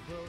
road.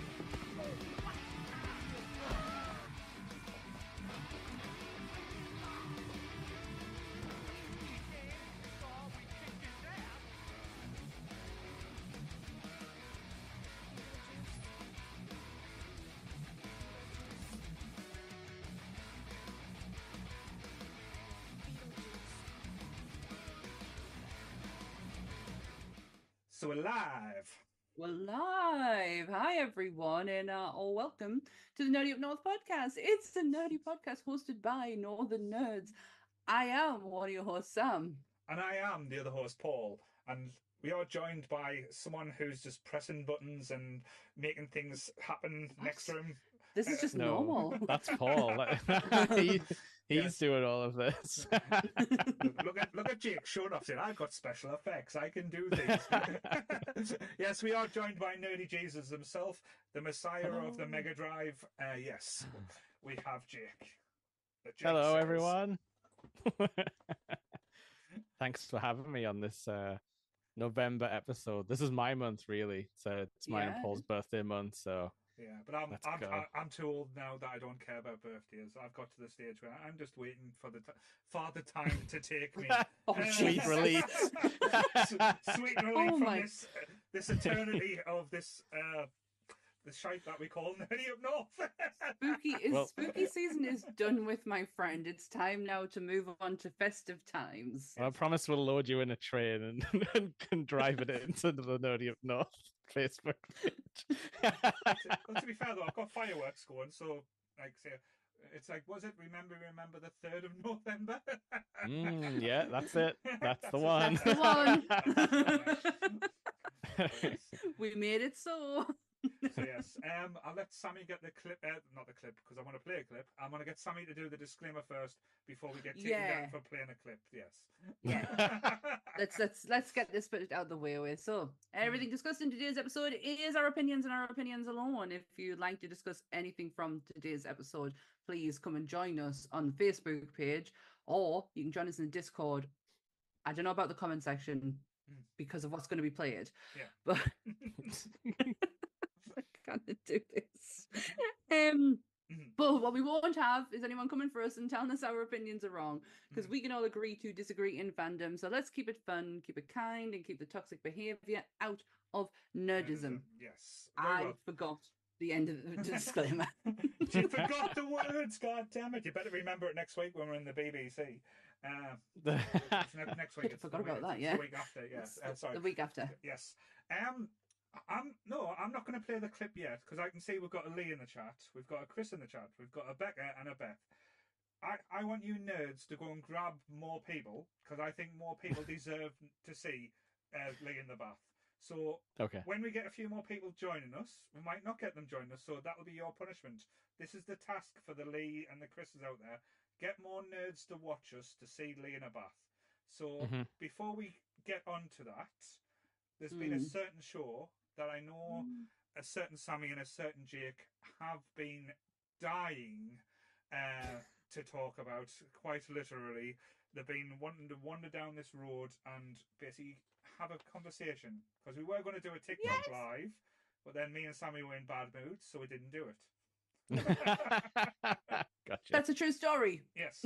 So we're live. We're live. Hi, everyone, and welcome to the Nerdy Up North podcast. It's a nerdy podcast hosted by Northern Nerds. I am one of your hosts, Sam. And I am the other host, Paul. And we are joined by someone who's just pressing buttons and making things happen next to him. This is just normal. That's Paul. He's doing all of this. Look at Jake showing off saying, I've got special effects. I can do things. Yes, we are joined by Nerdy Jesus himself, the messiah of the Mega Drive. Yes, we have Jake. Hello, everyone. Thanks for having me on this November episode. This is my month, really. So it's mine and Paul's birthday month. So yeah, but I'm too old now that I don't care about birthdays. I've got to the stage where I'm just waiting for the time to take me. Sweet release. Sweet release from this eternity of this the shite that we call Nerdy Up North. Spooky season is done with, my friend. It's time now to move on to festive times. Well, I promise we'll load you in a train and drive it into the Nerdy Up North Facebook page. Well, to be fair though, I've got fireworks going, so like say it's like, was it remember the 3rd of November? Yeah, that's it. That's the one. That's the one. We made it so. So yes, I'll let Sammy get the clip, not the clip, because I want to play a clip. I'm going to get Sammy to do the disclaimer first before we get taken down for playing a clip. Yes. Yeah. let's get this bit out of the way with. So everything discussed in today's episode is our opinions and our opinions alone. If you'd like to discuss anything from today's episode, please come and join us on the Facebook page, or you can join us in the Discord. I don't know about the comment section because of what's going to be played. Yeah. But I can't do this. But what we won't have is anyone coming for us and telling us our opinions are wrong, because we can all agree to disagree in fandom. So let's keep it fun, keep it kind, and keep the toxic behavior out of nerdism. Yes. I forgot the end of the disclaimer. You forgot the words, god damn it. You better remember it next week when we're in the BBC. Next week. I forgot about that, the week after, yes. Sorry. The week after. Yes. I'm not going to play the clip yet, because I can see we've got a Lee in the chat, we've got a Chris in the chat, we've got a Becca and a Beth. I want you nerds to go and grab more people, because I think more people deserve to see Lee in the bath. So when we get a few more people joining us, we might not get them joining us, so that'll be your punishment. This is the task for the Lee and the Chris's out there. Get more nerds to watch us to see Lee in a bath. So before we get on to that, there's been a certain show that I know a certain Sammy and a certain Jake have been dying to talk about, quite literally. They've been wanting to wander down this road and basically have a conversation, because we were going to do a TikTok live, but then me and Sammy were in bad moods, so we didn't do it. Gotcha. That's a true story. Yes.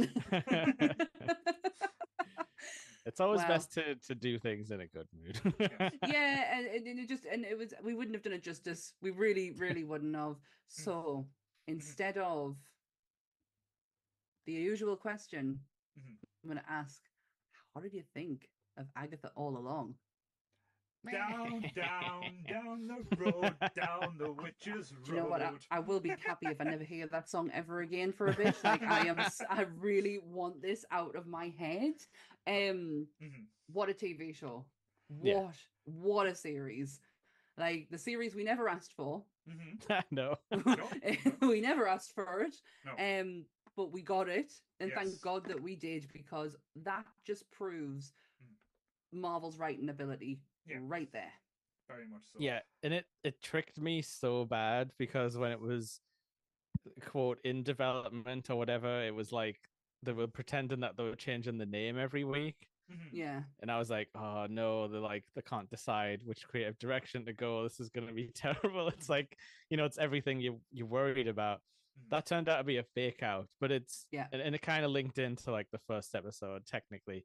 It's always best to do things in a good mood. Yeah, and we wouldn't have done it justice. We really, really wouldn't have. So instead of the usual question, I'm going to ask, how did you think of Agatha All Along? Down the road, down the witch's road. Do you know what? I will be happy if I never hear that song ever again for a bit. Like I really want this out of my head. What a TV show! What a series! Like the series we never asked for. No, we never asked for it. No. But we got it, and thank God that we did, because that just proves Marvel's writing ability right there. Very much so. Yeah, and it tricked me so bad, because when it was quote in development or whatever, it was like they were pretending that they were changing the name every week. Yeah. And I was like, oh no, they can't decide which creative direction to go. This is going to be terrible. It's like, it's everything you're worried about. That turned out to be a fake out, but and it kind of linked into like the first episode technically.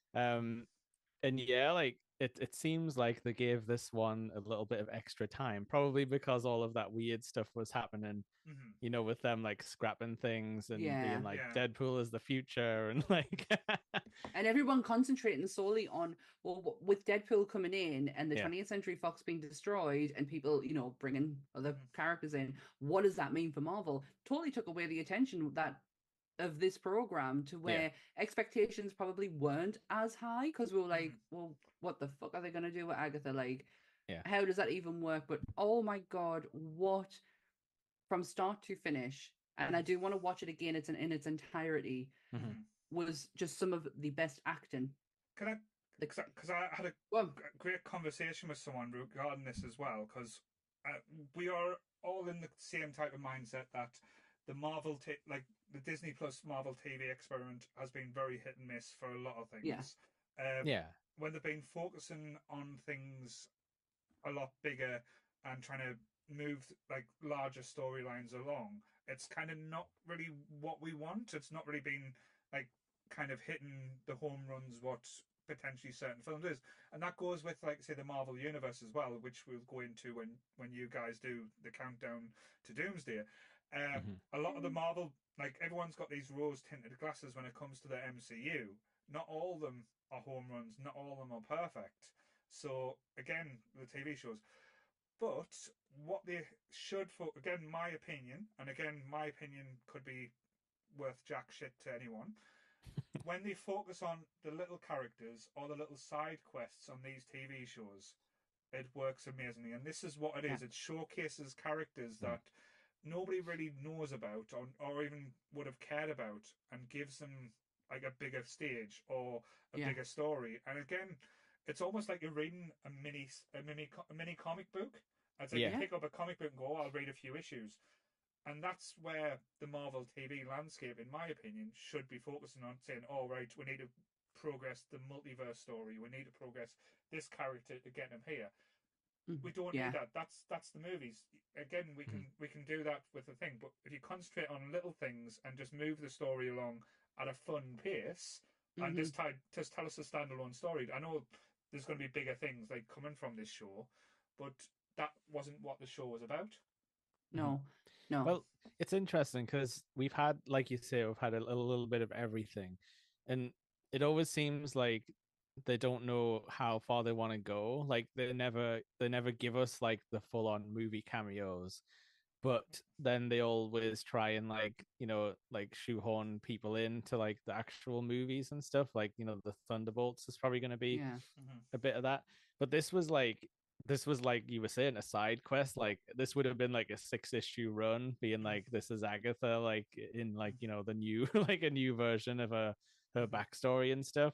And yeah, like it seems like they gave this one a little bit of extra time, probably because all of that weird stuff was happening, with them like scrapping things and being like Deadpool is the future and like and everyone concentrating solely on, well, with Deadpool coming in and the 20th Century Fox being destroyed and people, bringing other characters in, what does that mean for Marvel? Totally took away the attention of this program to where expectations probably weren't as high, because we were like, well, what the fuck are they going to do with Agatha? Like, how does that even work? But oh my God, what, from start to finish, and I do want to watch it again, it's in its entirety, was just some of the best acting. Can I, because I had a great conversation with someone regarding this as well, because we are all in the same type of mindset that the Marvel, the Disney Plus Marvel TV experiment has been very hit and miss for a lot of things. When they've been focusing on things a lot bigger and trying to move like larger storylines along, it's kind of not really what we want. It's not really been like kind of hitting the home runs what potentially certain films is, and that goes with like say the Marvel universe as well, which we'll go into when you guys do the countdown to Doomsday. A lot of the Marvel, like everyone's got these rose tinted glasses when it comes to the MCU. Not all of them are home runs. Not all of them are perfect. So again, the TV shows. But what they should, again, my opinion, and again, my opinion could be worth jack shit to anyone. When they focus on the little characters or the little side quests on these TV shows, it works amazingly. And this is what it is. It showcases characters that nobody really knows about or even would have cared about, and gives them like a bigger stage or a bigger story. And again, it's almost like you're reading a mini comic book. As like you pick up a comic book and go, I'll read a few issues. And that's where the Marvel TV landscape, in my opinion, should be focusing on, saying, oh, right, we need to progress the multiverse story. We need to progress this character to get him here. We don't need that. That's the movies. Again, we can do that with the thing. But if you concentrate on little things and just move the story along at a fun pace and just tell us a standalone story. I know there's going to be bigger things like coming from this show, but that wasn't what the show was about. No. Well, it's interesting because we've had, like you say, we've had a little bit of everything, and it always seems like they don't know how far they want to go. Like they never give us like the full on movie cameos, but then they always try and like shoehorn people into like the actual movies and stuff. Like the Thunderbolts is probably going to be a bit of that, but this was like you were saying a side quest. Like this would have been like a 6-issue run, being like this is Agatha, like in like the new like a new version of her backstory and stuff.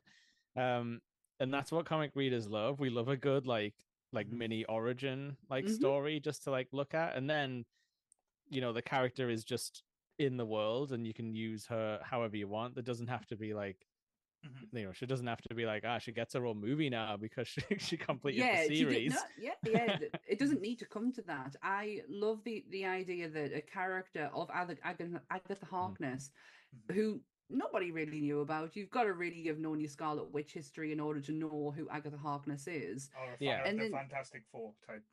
And that's what comic readers love. We love a good like mini origin like story just to like look at, and then the character is just in the world and you can use her however you want. There doesn't have to be like she doesn't have to be like she gets her own movie now because she completed the series. It doesn't need to come to that. I love the idea that a character of Agatha Harkness, who nobody really knew about. You've got to really have known your Scarlet Witch history in order to know who Agatha Harkness is. And the Fantastic Four type.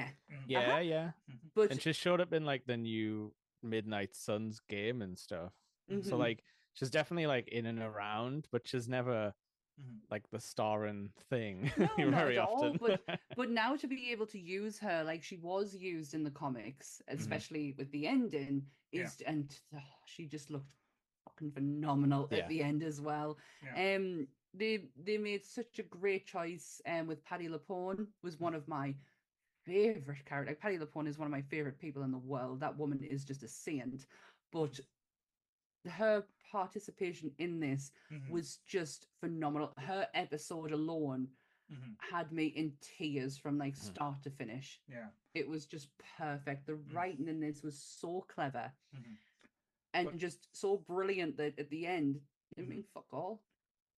But and she showed up in like the new Midnight Suns game and stuff. So like she's definitely like in and around, but she's never like the starring thing very often. But now to be able to use her like she was used in the comics, especially with the ending, she just looked fucking phenomenal at the end as well. They made such a great choice. With Patti LuPone was one of my favorite characters. Like, Patti LuPone is one of my favorite people in the world. That woman is just a saint. But her participation in this was just phenomenal. Her episode alone had me in tears from like start to finish. It was just perfect. The writing in this was so clever and just so brilliant that at the end it mean fuck all. But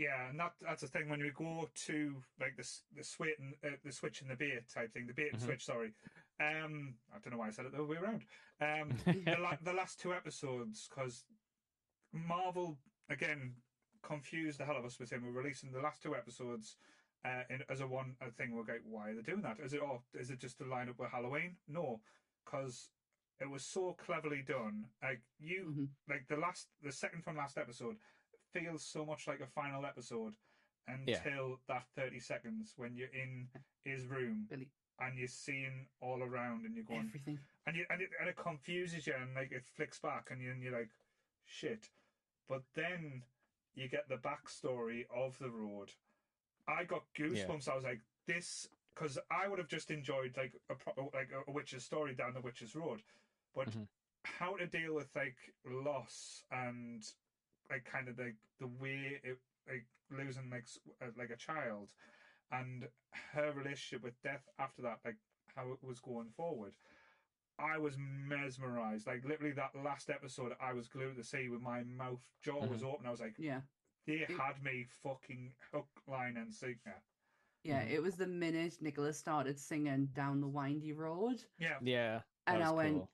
Yeah, and that's the thing when we go to like the switch and the switch and the bait type thing, the bait and Mhm. switch. Sorry, I don't know why I said it the other way around. The last two episodes, because Marvel again confused the hell of us with him. We're releasing the last two episodes as a thing. We're like, why are they doing that? Is it just to line up with Halloween? No, because it was so cleverly done. Mhm. Like the second from last episode feels so much like a final episode Yeah. until that 30 seconds when you're in his room Billy, and you're seeing all around and you're going everything. and it confuses you and like it flicks back and you're like shit. But then you get the backstory of the road. I got goosebumps. I was like, this, because I would have just enjoyed like a witch's story down the witch's road, but Mhm. how to deal with like loss and like kind of the way it like losing like a child and her relationship with death after that, like how it was going forward. I was mesmerized. Like literally that last episode, I was glued to the sea with my mouth jaw was open. I was like, Yeah. they It- had me fucking hook, line, and sinker. Yeah, Mhm. it was the minute Nicholas started singing Down the Windy Road, Yeah. Yeah, that and I was went, cool.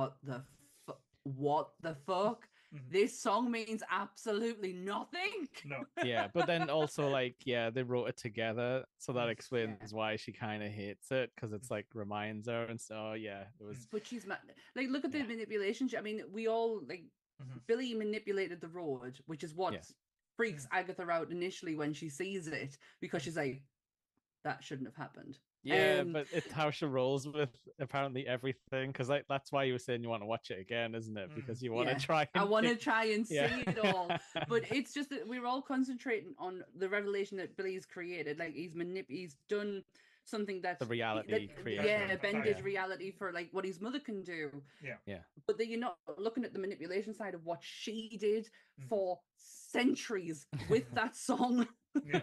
what the fuck? Mhm. This song means absolutely nothing. No. Yeah, but then also like they wrote it together, so that Mm. explains why she kind of hates it because it's like reminds her, and so yeah, it was But she's like, look at the Yeah. manipulation. I mean, we all like Mhm. Billy manipulated the road, which is what Yeah. freaks Agatha out initially when she sees it because she's like, that shouldn't have happened. yeah, but it's how she rolls with apparently everything because like that's why you were saying you want to watch it again, isn't it? Because you want to Yeah. try. I And want to pick- try and see Yeah. it all, but it's just that we were all concentrating on the revelation that Billy's created. Like he's done something that's The reality creation. yeah, bended Yeah. reality for like what his mother can do. Yeah. Yeah. But then you're not looking at the manipulation side of what she did Mhm. for centuries with that song. Yeah.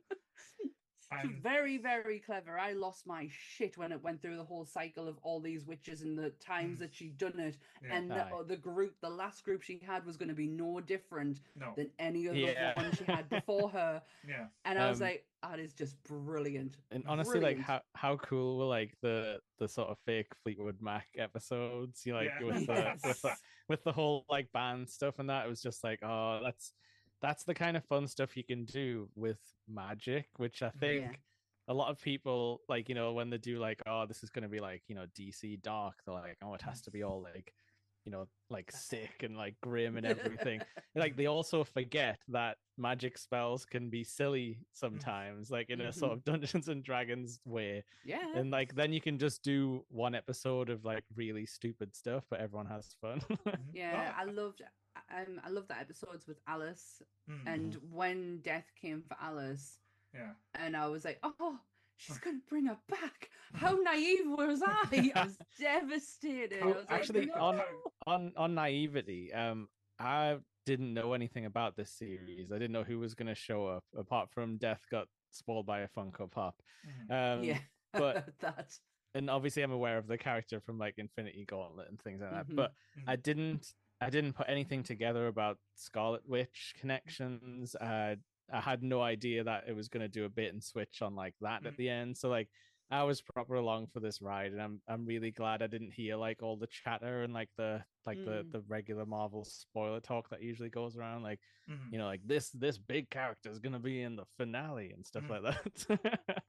It's And very, very clever. I lost my shit when it went through the whole cycle of all these witches and the times Mm. that she'd done it. Yeah. And Aye. the last group she had was going to be no different no. than any other Yeah. one she had before her. Yeah. And I was Um, like, that is just brilliant. And honestly, Brilliant. like how cool were like the sort of fake Fleetwood Mac episodes? You like Yeah. with the Yes. with the whole like band stuff and that. It was just like, oh, that's the kind of fun stuff you can do with magic, which I think Yeah. a lot of people like, when they do like, oh, this is gonna be like, DC dark, they're like, oh, it has to be all like, like sick and like grim and everything. Like they also forget that magic spells can be silly sometimes, like in a sort of Dungeons and Dragons way. Yeah. And like then you can just do one episode of like really stupid stuff, but everyone has fun. Mhm. Yeah. Oh, I loved the episodes with Alice. mm. And when death came for Alice, Yeah. and I was like, oh, she's going to bring her back. How naive was I? I was devastated. I was Actually, like, no. on naivety, I didn't know anything about this series. I didn't know who was going to show up apart from Death got spoiled by a Funko Pop. Mhm. Yeah, but that. and obviously I'm aware of the character from like Infinity Gauntlet and things like that. Mhm. But Mhm. I didn't put anything together about Scarlet Witch connections. I had no idea that it was going to do a bait and switch on like that at the end. So like I was proper along for this ride, and I'm really glad I didn't hear like all the chatter and like the regular Marvel spoiler talk that usually goes around, like Mhm. like this big character is gonna be in the finale and stuff like that.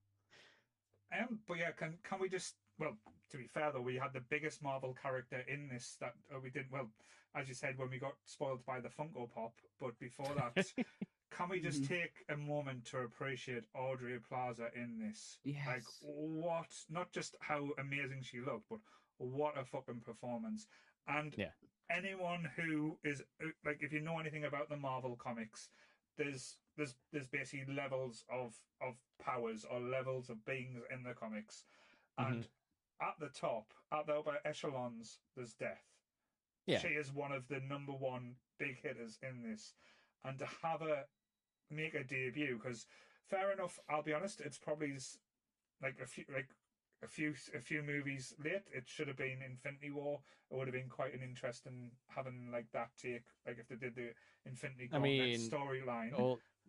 But yeah, can we just, well, to be fair though, we had the biggest Marvel character in this that we did, well, as you said, when we got spoiled by the Funko Pop, but before that, can we just take a moment to appreciate Audrey Plaza in this? Yes. Like, what, not just how amazing she looked, but what a fucking performance. And Yeah. anyone who is, like, if you know anything about the Marvel comics, there's basically levels of powers or levels of beings in the comics, and at the top, at the upper echelons, there's Death. Yeah. She is one of the number one big hitters in this, and to have her make a debut, because fair enough, I'll be honest, it's probably like a few movies late. It should have been Infinity War. It would have been quite an interesting having like that take, like if they did the Infinity Gauntlet storyline.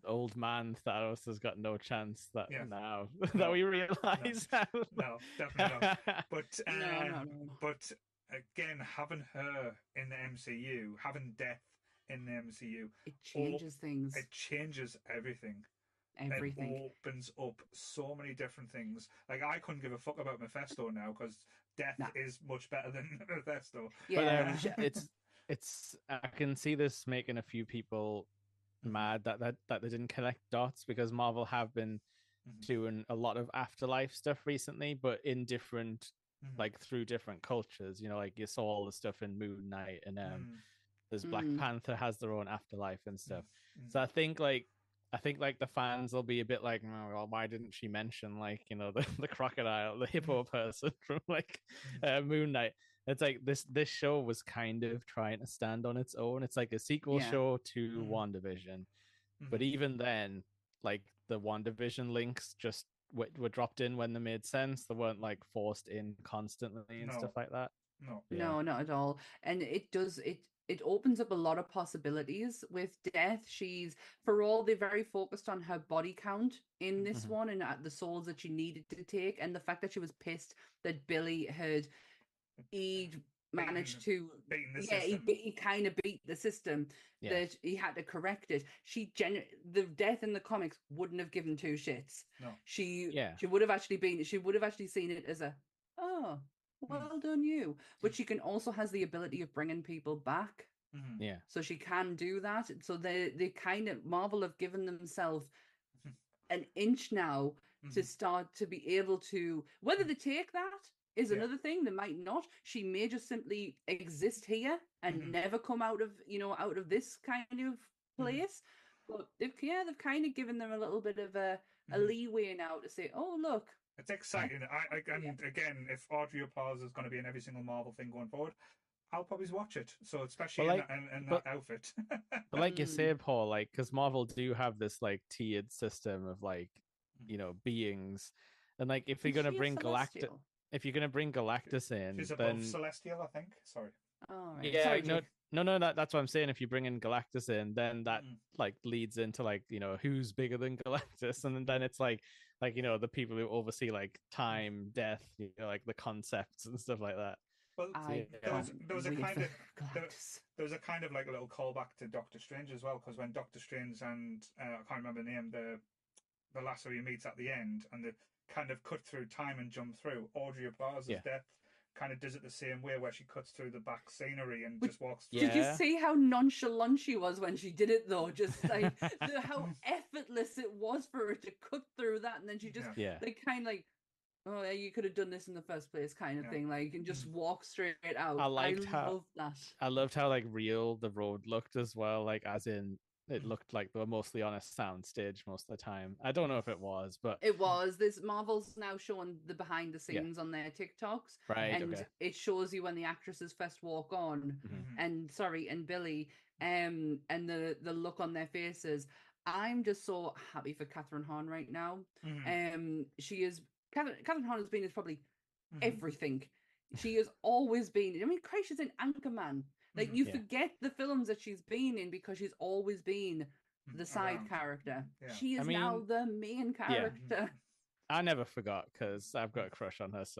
old man Thanos has got no chance that Yeah. now No. that we realize. No, definitely not. But No. but again, having her in the MCU, having Death in the MCU, It changes things. it changes everything. Everything. It opens up so many different things. Like, I couldn't give a fuck about Mephisto now because Death Nah. is much better than Mephisto. Yeah. It's I can see this making a few people mad that they didn't connect dots, because Marvel have been doing a lot of afterlife stuff recently, but in different like through different cultures. You know, like you saw all the stuff in Moon Knight, and there's Black Panther has their own afterlife and stuff. So I think like the fans will be a bit like, oh, well, why didn't she mention, like, you know, the crocodile, the hippo person from like Moon Knight? It's like this show was kind of trying to stand on its own. It's like a sequel show to WandaVision, but even then, like the WandaVision links just were dropped in when they made sense. They weren't like forced in constantly and stuff like that. No, not at all. And it opens up a lot of possibilities with Death. She's, for all, they're very focused on her body count in this one, and the souls that she needed to take, and the fact that she was pissed that Billy had managed to he kind of beat the system, that he had to correct it. The Death in the comics wouldn't have given two shits. She would have actually seen it as a, oh, well done you. But she can also has the ability of bringing people back. So she can do that. So they kind of, Marvel have given themselves an inch now to start to be able to, whether they take that is another thing. They might not. She may just simply exist here and never come out of this kind of place. But they've kind of given them a little bit of a leeway now to say, oh, look. It's exciting. And again, if Audrey Plaza is going to be in every single Marvel thing going forward, I'll probably watch it. So especially in that outfit. But like you say, Paul, like, because Marvel do have this like tiered system of like, you know, beings, and like if you're gonna bring Galactus, in, she's then above Celestial, I think. Sorry. Oh, right. Yeah, Sorry, no. That's what I'm saying. If you bring in Galactus in, then that like leads into like, you know, who's bigger than Galactus, and then it's like you know, the people who oversee like time, death, you know, like the concepts and stuff like that. Well, there was a kind of like a little callback to Doctor Strange as well, because when Doctor Strange and I can't remember the name, the lasso he meets at the end, and the kind of cut through time and jump through, Audrey Plaza's Death kind of does it the same way, where she cuts through the back scenery and just walks through. Did you see how nonchalant she was when she did it, though? Just like how effortless it was for her to cut through that, and then she just like kind of like, oh, you could have done this in the first place, kind of thing, like, and just walk straight out. I loved how like real the road looked as well, like as in it looked like they were mostly on a sound stage most of the time. I don't know if it was, but it was. This Marvel's now showing the behind the scenes on their TikToks, right? And it shows you when the actresses first walk on, and Billy, and the look on their faces. I'm just so happy for Catherine Hahn right now. She is. Catherine Hahn has been is probably everything. She has always been. I mean, Christ, she's in Anchorman. Like, you forget the films that she's been in because she's always been the side character. She is now the main character. I never forgot because I've got a crush on her, so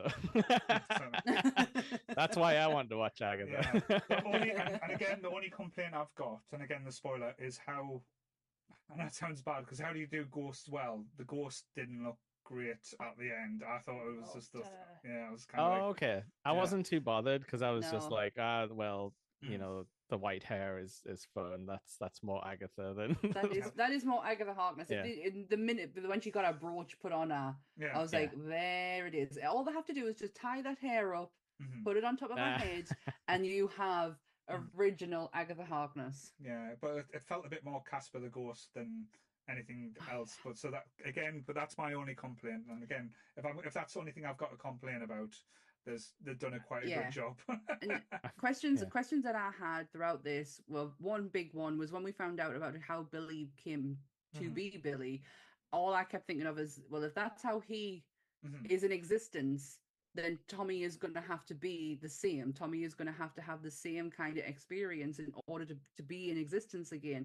that's why I want to watch Agatha. And again, the only complaint I've got, and again, the spoiler, is how, and that sounds bad, because how do you do Ghost well? The Ghost didn't look great at the end. I thought it was just I was kind of okay. I wasn't too bothered because I was just like, well, you know, the white hair is fun. That's more Agatha than that is more Agatha Harkness. In the minute when she got her brooch put on her, I was like, there it is. All they have to do is just tie that hair up, put it on top of her head, and you have original Agatha Harkness. Yeah, but it felt a bit more Casper the Ghost than anything else. But so that again, but that's my only complaint. And again, if that's the only thing I've got to complain about, they've done quite a good job. And questions that I had throughout this, well, one big one was when we found out about how Billy came to be Billy. All I kept thinking of is, well, if that's how he is in existence, then Tommy is going to have to be the same. Tommy is going to have the same kind of experience in order to be in existence again.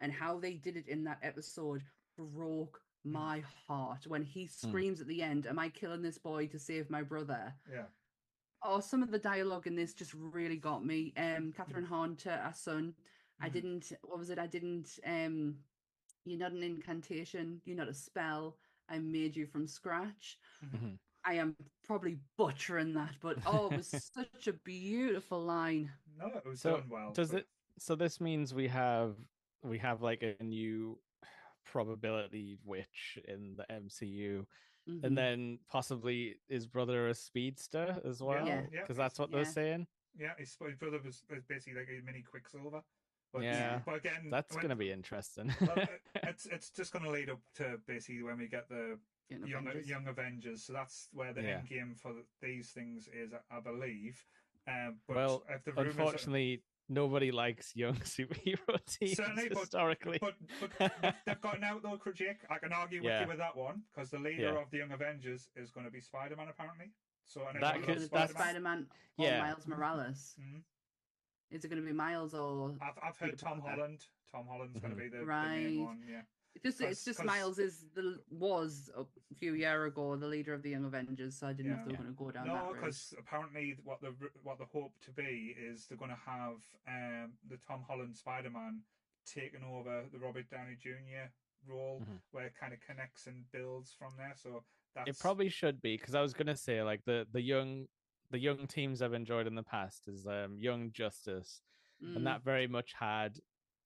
and how they did it in that episode broke my heart when he screams at the end, "Am I killing this boy to save my brother?" Yeah. Oh, some of the dialogue in this just really got me. Catherine Hahn to our son, I didn't, what was it? I didn't, you're not an incantation, you're not a spell, I made you from scratch. Mhm. I am probably butchering that, but oh, it was such a beautiful line. No, it was So done well. does but- it? So this means we have like a new probability witch in the MCU, Mhm. and then possibly his brother a speedster as well, Yeah. because that's what Yeah. they're saying. Yeah, his brother was basically like a mini Quicksilver. But, Yeah. but again, That's when- gonna be interesting. well, it's just going to lead up to basically when we get the Young Avengers. So that's where the Yeah. end game for these things is, I believe. But Well, if the rumors unfortunately, nobody likes young superhero teams certainly, historically. but they've got an outlaw for Jake. I can argue with Yeah. you with that one because the leader Yeah. of the Young Avengers is going to be Spider-Man apparently. So and That everyone could- loves that's- Spider-Man or Yeah. Miles Morales. Mhm. Is it going to be Miles or I've heard Peter Tom Parker? Holland. Tom Holland's going to be the Right. main one. Yeah. it's just 'cause- Miles was a few years ago the leader of the Young Avengers, so I didn't know if they were Yeah. going to go down No, that route. because apparently what the hope to be is they're going to have the Tom Holland Spider-Man taking over the Robert Downey Jr. role, Mhm. where it kind of connects and builds from there. So that's It probably should be, because I was gonna say like the young teams I've enjoyed in the past is Young Justice, Mm, and that very much had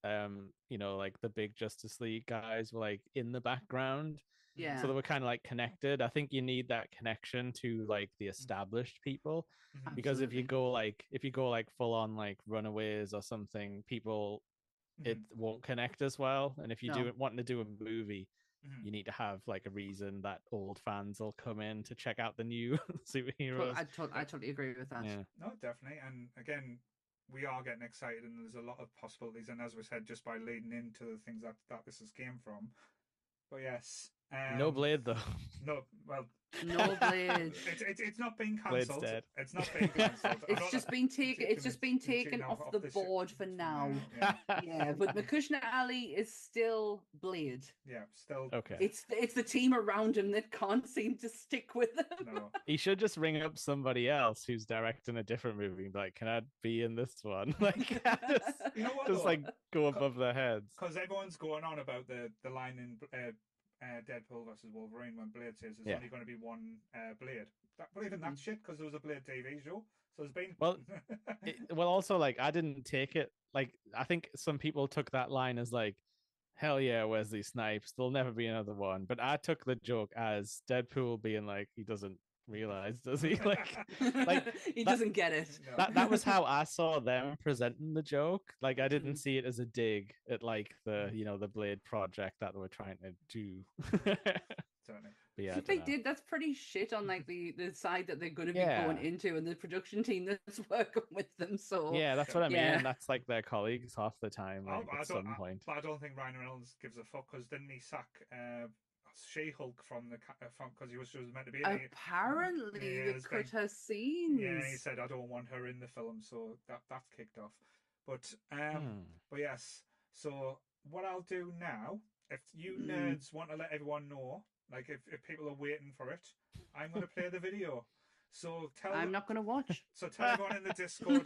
like the big Justice League guys were like in the background, yeah. so they were kind of like connected. I think you need that connection to like the established people, Mhm. because if you Absolutely. go like full on like Runaways or something, people it Mhm. won't connect as well. And if you No. wanting to do a movie, Mhm. you need to have like a reason that old fans will come in to check out the new superheroes. I totally agree with that. Yeah. No, definitely. And again, we are getting excited, and there's a lot of possibilities. And as we said, just by leading into the things that this has came from. But yes, No Blade though. No, well, No Blade. it's not being Blade's cancelled. dead. It's not being cancelled. It's just been taken off the board for now. Yeah, Yeah, but Makushna Ali is still Blade. yeah, still. Okay. It's the team around him that can't seem to stick with him. No. He should just ring up somebody else who's directing a different movie and be like, can I be in this one? Like just, You know what? just though? like go above their heads. Because everyone's going on about the line in Deadpool versus Wolverine when Blade says there's Yeah. only going to be one Blade. But even that shit, because there was a Blade TV show. So there's been. Well, well, also like I didn't take it like I think some people took that line as like, hell yeah, Wesley Snipes, there'll never be another one. But I took the joke as Deadpool being like, he doesn't realize, does he? Like He that- doesn't get it. No. that was how I saw them presenting the joke. Like I didn't Mhm. see it as a dig at like the the Blade project that they were trying to do. Certainly. But yeah, I If they dunno. did, that's pretty shit on like the side that they're going to be Yeah. going into and the production team that's working with them. So Yeah, that's what I mean. Yeah. That's like their colleagues half the time, like at some point. But I don't think Ryan Reynolds gives a fuck because didn't he sack She-Hulk from because he was meant to be in it. apparently Yeah, they there's cut been- her scenes. Yeah, he said I don't want her in the film, so that's kicked off. But Hmm. but yes. So what I'll do now, if you Mm. nerds want to let everyone know, like if people are waiting for it, I'm going to play the video. So I'm not going to watch. So tell everyone in the Discord,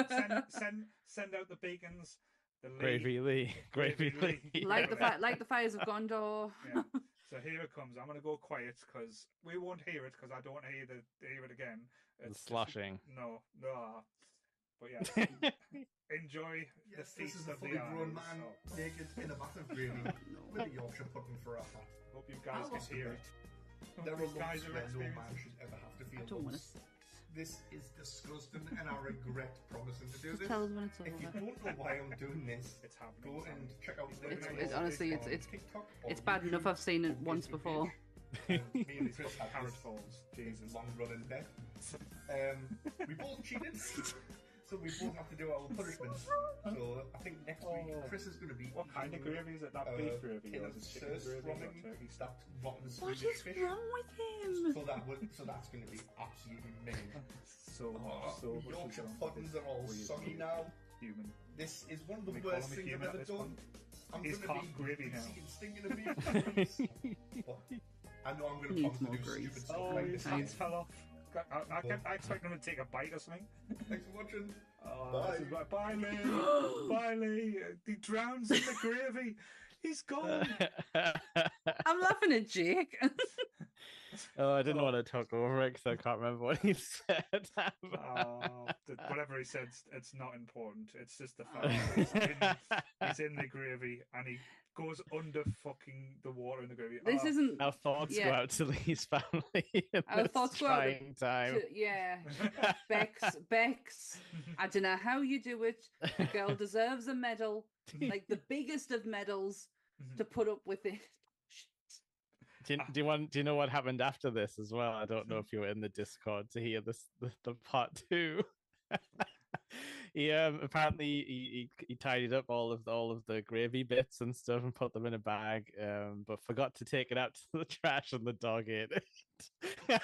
send out the beacons. The Lee. Gravy Lee, Gravy Gravy Lee. Lee. Like the fires of Gondor. Yeah. So here it comes. I'm going to go quiet because we won't hear it because I don't want to hear it again. The It's just- sloshing. No. But yes, enjoy Yes, the this feast is a of the fully grown eyes. man So, naked in a bath of gravy with a Yorkshire pudding for a hat. hope you guys I lost can a hear bet. it. There are Hope you guys lumps are where no man experiencing. should ever have to feel I don't want to. lumps. This is disgusting and I regret promising to do Just this. tell us when it's If you over. don't know why I'm doing this, It's happening. go and check out the It's honestly, on it's TikTok or it's bad enough YouTube I've seen it or once Facebook before. page. And me and He's Chris got had carrot this balls. Jesus. long running bet. We both cheated, so we both have to do our punishments. So I think next week Chris is going to be What kind of eating, gravy is it? That beef gravy or is it chicken gravy or turkey stuff? that rotten What Swedish is fish. wrong with him? So that's going to be absolutely amazing. So much Yorkshire is wrong. puddings are all Weird. soggy now. Human. This is one of the We call worst him a things I've human at ever this done. point. I'm He's gonna half be gravy now. stinking of beef. But I know I'm gonna Needs promise to more do grease. stupid stuff Oh, like his this. hands fell off. I expect him to take a bite or something. Thanks for watching. Oh, this is right. Bye, Lee. Bye, Lee. He drowns in the gravy. He's gone. I'm laughing at Jake. Oh, I didn't Oh. want to talk over it because I can't remember what he said. Whatever he said, it's not important. It's just the fact that he's in the gravy and he goes under fucking the water in the gravy. This Oh, isn't. Our thoughts go Yeah. out to Lee's family in Our this thoughts go out trying time. Yeah, Bex. I don't know how you do it. The girl deserves a medal, like the biggest of medals, to put up with it. Do you know what happened after this as well? I don't know if you were in the Discord to hear the part two. He apparently he tidied up all of the gravy bits and stuff and put them in a bag, but forgot to take it out to the trash and the dog ate it.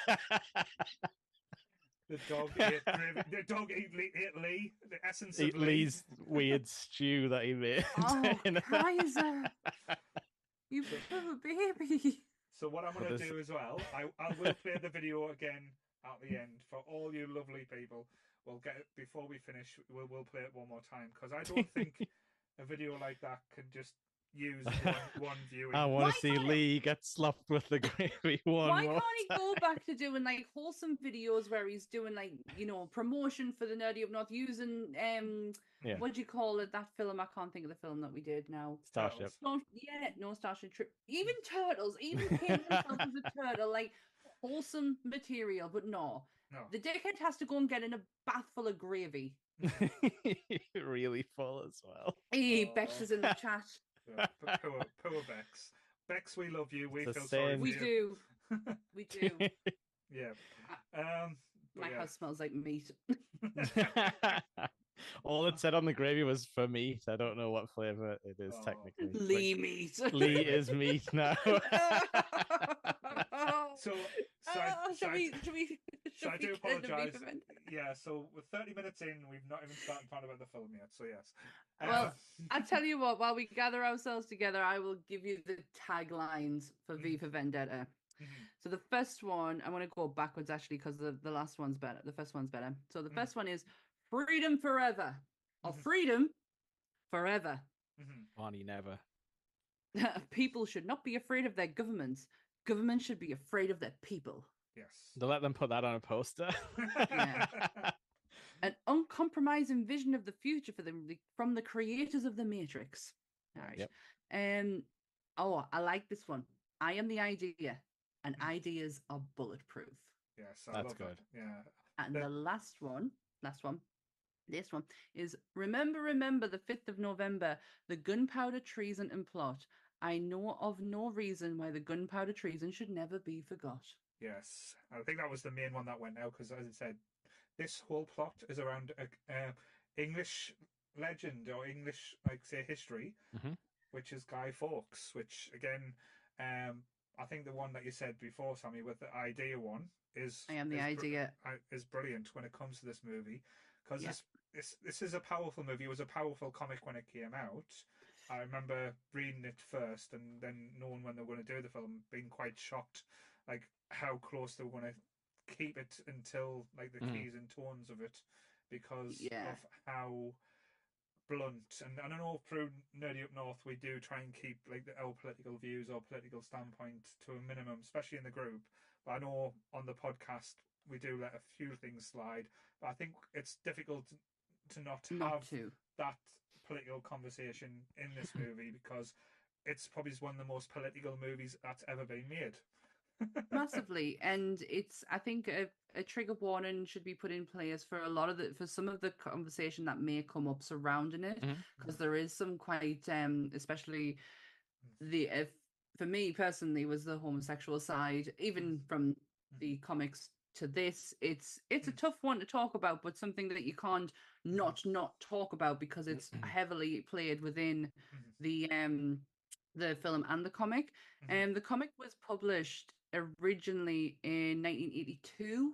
the dog ate gravy. The dog ate Lee. The essence of Ate Lee's weird stew that he made. Oh, Kaiser, you poor baby. So what I'm going to do as well, I will play the video again at the end for all you lovely people. We'll get it before we finish. We'll play it one more time because I don't think a video like that can just use one viewing. I want Why to see can't it- Lee get slopped with the gravy one Why more can't he go back to doing like wholesome videos where he's doing like, you know, promotion for the Nerdy Up North using Yeah. what do you call it? That film, I can't think of the film that we did now. Starship. Starship Trip. Even turtles, even him himself as a turtle, like wholesome material, but no. No. The dickhead has to go and get in a bath full of gravy. Really full as well. Hey, Oh. Bex is in the chat. Yeah, poor Bex. Bex, we love you. We It's a feel sorry sin. for We you. do. We do. Yeah. My yeah. house smells like meat. All it said on the gravy was for meat. I don't know what flavor it is Oh. technically. but Lee meat. Lee is meat now. So Should we I do end the beef apologise. event? Yeah, so we're 30 minutes in. We've not even started talking about the film yet. So yes. Well, I tell you what, while we gather ourselves together, I will give you the taglines for V for Vendetta. So the first one, I want to go backwards actually because the last one's better. The first one's better. So the first one is freedom forever, or freedom forever. Bonnie never. People should not be afraid of their governments. Governments should be afraid of their people. Yes. They'll let them put that on a poster. Yeah. An uncompromising vision of the future for them from the creators of the Matrix. All right. Yep. Oh, I like this one. I am the idea, and ideas are bulletproof. Yes, I That's love good. That. Yeah. And The- the last one, this one is remember the 5th of November, the gunpowder treason and plot. I know of no reason why the gunpowder treason should never be forgot. Yes, I think that was the main one that went out because, as I said, this whole plot is around English legend or English, like say, history, which is Guy Fawkes. Which again, I think the one that you said before, Sammy, with the idea one is I am the idea. Is brilliant when it comes to this movie because this is a powerful movie. It was a powerful comic when it came out. I remember reading it first and then knowing when they were going to do the film, being quite shocked, like how close they were going to keep it until like the keys and tones of it, because of how blunt. And I know through Nerdy Up North we do try and keep like our political views or political standpoint to a minimum, especially in the group. But I know on the podcast we do let a few things slide. But I think it's difficult to not have that political conversation in this movie because it's probably one of the most political movies that's ever been made. Massively, and it's I think a trigger warning should be put in place for some of the conversation that may come up surrounding it, because there is some quite especially for me personally was the homosexual side, even from the comics to this. It's a tough one to talk about, but something that you can't not talk about because it's heavily played within the film and the comic. The comic was published originally in 1982,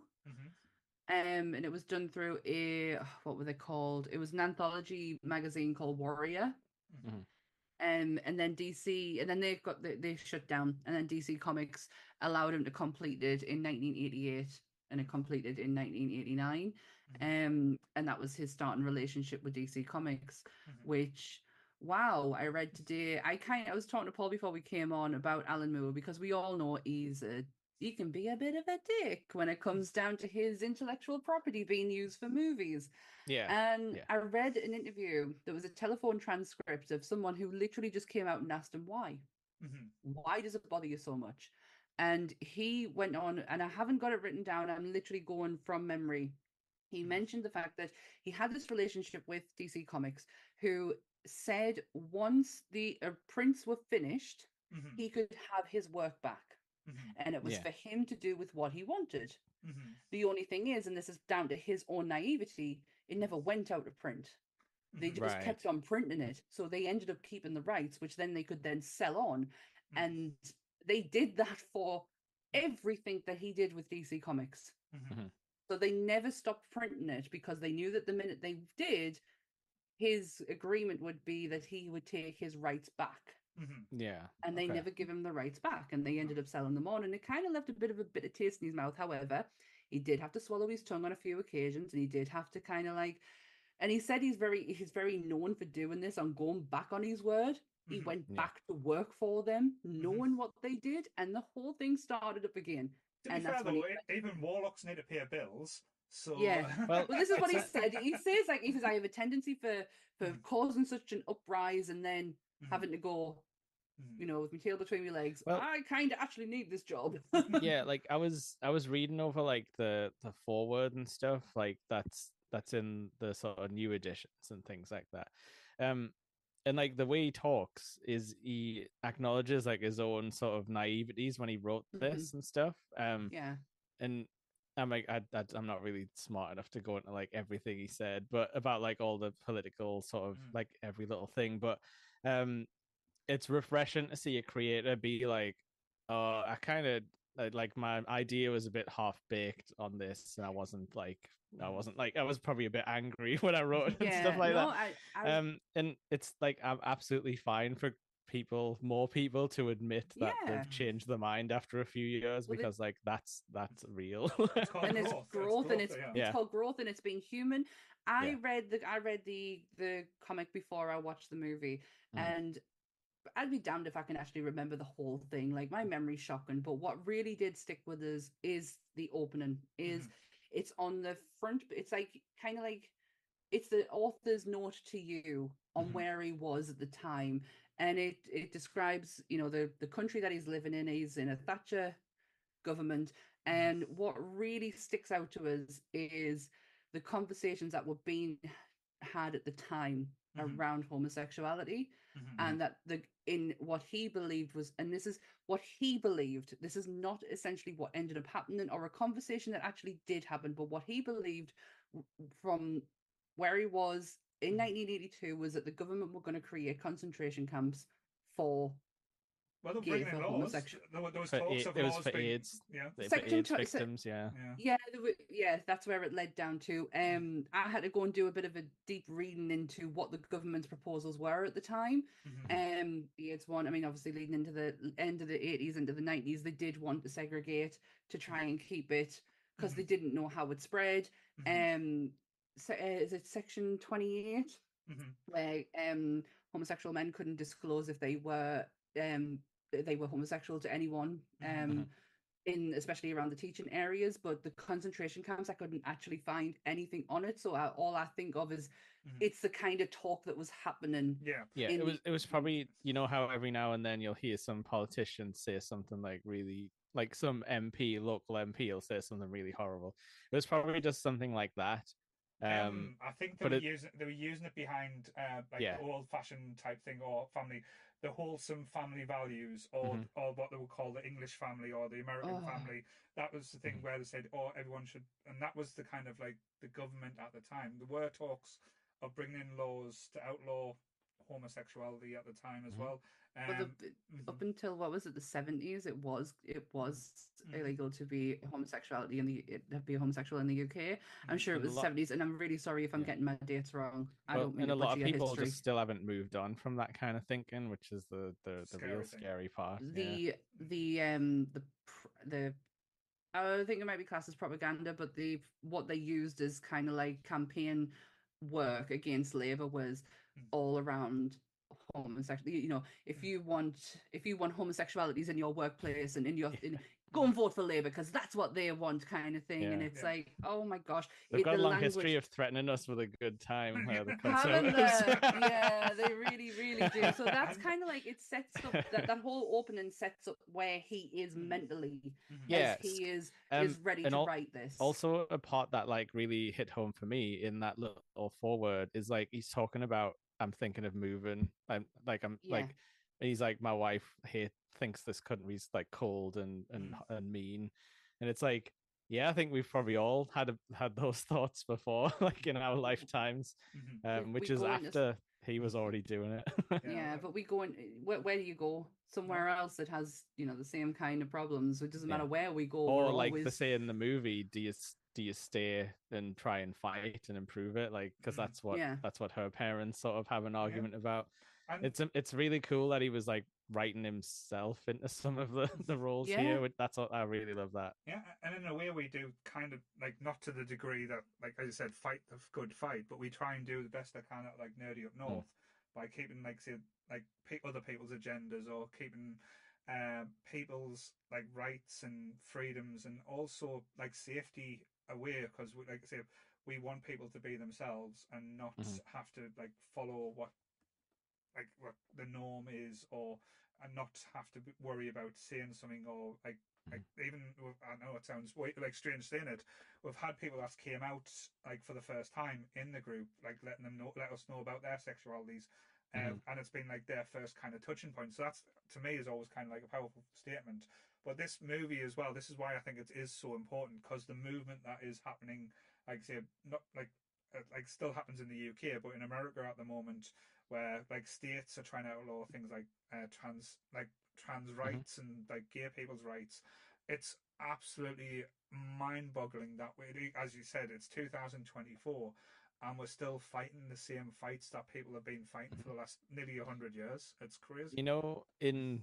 and it was done through what were they called? It was an anthology magazine called Warrior. And then DC, and then they shut down, and then DC Comics allowed him to complete it in 1988, and it completed in 1989. And that was his starting relationship with DC Comics, which, wow, I read today. I was talking to Paul before we came on about Alan Moore, because we all know he can be a bit of a dick when it comes down to his intellectual property being used for movies. Yeah. And yeah. I read an interview, there was a telephone transcript of someone who literally just came out and asked him why. Why does it bother you so much? And he went on, and I haven't got it written down, I'm literally going from memory. He mentioned the fact that he had this relationship with DC Comics, who said once the prints were finished, he could have his work back. And it was Yeah. for him to do with what he wanted. The only thing is, and this is down to his own naivety, it never went out of print. They just Right. kept on printing it. So they ended up keeping the rights, which then they could then sell on. And they did that for everything that he did with DC Comics. So they never stopped printing it, because they knew that the minute they did, his agreement would be that he would take his rights back. Yeah. And they okay. never give him the rights back, and they ended up selling them on, and it kind of left a bit of a bitter taste in his mouth. However, he did have to swallow his tongue on a few occasions, and he did have to kind of like, and he said he's very known for doing this, on going back on his word. He went Yeah. back to work for them, knowing what they did, and the whole thing started up again. To be And fair, that's when though, even warlocks need to pay bills. So Yeah. Well, Well, this is what he said. He says, like, he says, I have a tendency for causing such an uprise and then having to go, you know, with my tail between my legs. Well- I kind of actually need this job. yeah, like I was reading over like the foreword and stuff, like that's in the sort of new editions and things like that. And like the way he talks is he acknowledges like his own sort of naiveties when he wrote this and stuff. Yeah. And I'm like, I'm not really smart enough to go into like everything he said, but about like all the political sort of like every little thing. But it's refreshing to see a creator be like, oh, I kind of like my idea was a bit half baked on this, and I was probably a bit angry when I wrote and stuff like that. And it's like I'm absolutely fine for more people to admit that they've changed their mind after a few years, because like that's real. And it's growth, and it's called growth, and it's being human. I read the comic before I watched the movie, and I'd be damned if I can actually remember the whole thing. Like, my memory's shocking, but what really did stick with us is the opening. It's on the front. It's like kind of like it's the author's note to you on where he was at the time, and it describes, you know, the country that he's living in. He's in a Thatcher government, and what really sticks out to us is the conversations that were being had at the time around homosexuality, and that in what he believed was, and this is what he believed, this is not essentially what ended up happening or a conversation that actually did happen, but what he believed from where he was in 1982 was that the government were going to create concentration camps for Well, they're bringing in laws. There was talks of laws for being, AIDS. yeah. For AIDS victims, Yeah, that's where it led down to. I had to go and do a bit of a deep reading into what the government's proposals were at the time. The AIDS one, I mean, obviously leading into the end of the 80s, into the 90s, they did want to segregate to try and keep it, because they didn't know how it spread. So, is it Section 28, where homosexual men couldn't disclose if they were homosexual to anyone, in especially around the teaching areas, but the concentration camps, I couldn't actually find anything on it. So all I think of is it's the kind of talk that was happening. It was probably, you know, how every now and then you'll hear some politician say something like really, like some local MP will say something really horrible. It was probably just something like that. I think they were using it behind the old-fashioned type thing, or the wholesome family values, or what they would call the English family or the American family. That was the thing where they said, "Oh, everyone should," and that was the kind of like the government at the time. There were talks of bringing in laws to outlaw homosexuality at the time as well. But mhm. up until what was it, the 70s, it was illegal to be homosexuality be homosexual in the UK. I'm sure it And a was lot, 70s, and I'm really sorry if I'm yeah. getting my dates wrong. I Well, don't mean and to a lot butcher of your people history. just still haven't moved on from that kind of thinking, which is the real Scary thing. scary part. Yeah. The I think it might be classed as propaganda, but what they used as kind of like campaign work against Labour was Mm. all around homosexuality. You know, if you want homosexualities in your workplace and go and vote for Labour because that's what they want, kind of thing. And Yeah. it's Yeah. like, oh my gosh, They've got the a long language. history of threatening us with a good time, the Haven't Conservatives. they? Yeah, they really, really do. So that's kind of like it sets up that whole opening sets up where he is mentally Yeah, as he is ready and to write this. also a part that like really hit home for me in that little forward is like he's talking about I'm thinking of moving. I'm like Yeah. he's like my wife here thinks this country's like cold and mean, and it's like yeah, I think we've probably all had those thoughts before, like in our lifetimes, which We is go into after he was already doing it. Yeah, but we go in. Where do you go? Somewhere else that has the same kind of problems. It doesn't matter where we go. Or we're like always... they say in the movie, do you stay and try and fight and improve it? Like because that's what her parents sort of have an argument about. And It's really cool that he was like writing himself into some of the roles here. That's what I really love that. Yeah, and in a way we do kind of like not to the degree that like as I said, fight the good fight, but we try and do the best I can at like Nerdy Up North by keeping like say like other people's agendas or keeping people's like rights and freedoms and also like safety aware because like I say we want people to be themselves and not have to like follow what the norm is or and not have to worry about saying something or like even I know it sounds like strange saying it. We've had people that came out like for the first time in the group, like let us know about their sexualities, and it's been like their first kind of touching point. So that's to me is always kind of like a powerful statement. But this movie as well, this is why I think it is so important because the movement that is happening, like say, not like still happens in the UK, but in America at the moment, where like states are trying to outlaw things like trans rights and like gay people's rights. It's absolutely mind-boggling that way. As you said, it's 2024, and we're still fighting the same fights that people have been fighting for the last nearly 100 years. It's crazy. You know, in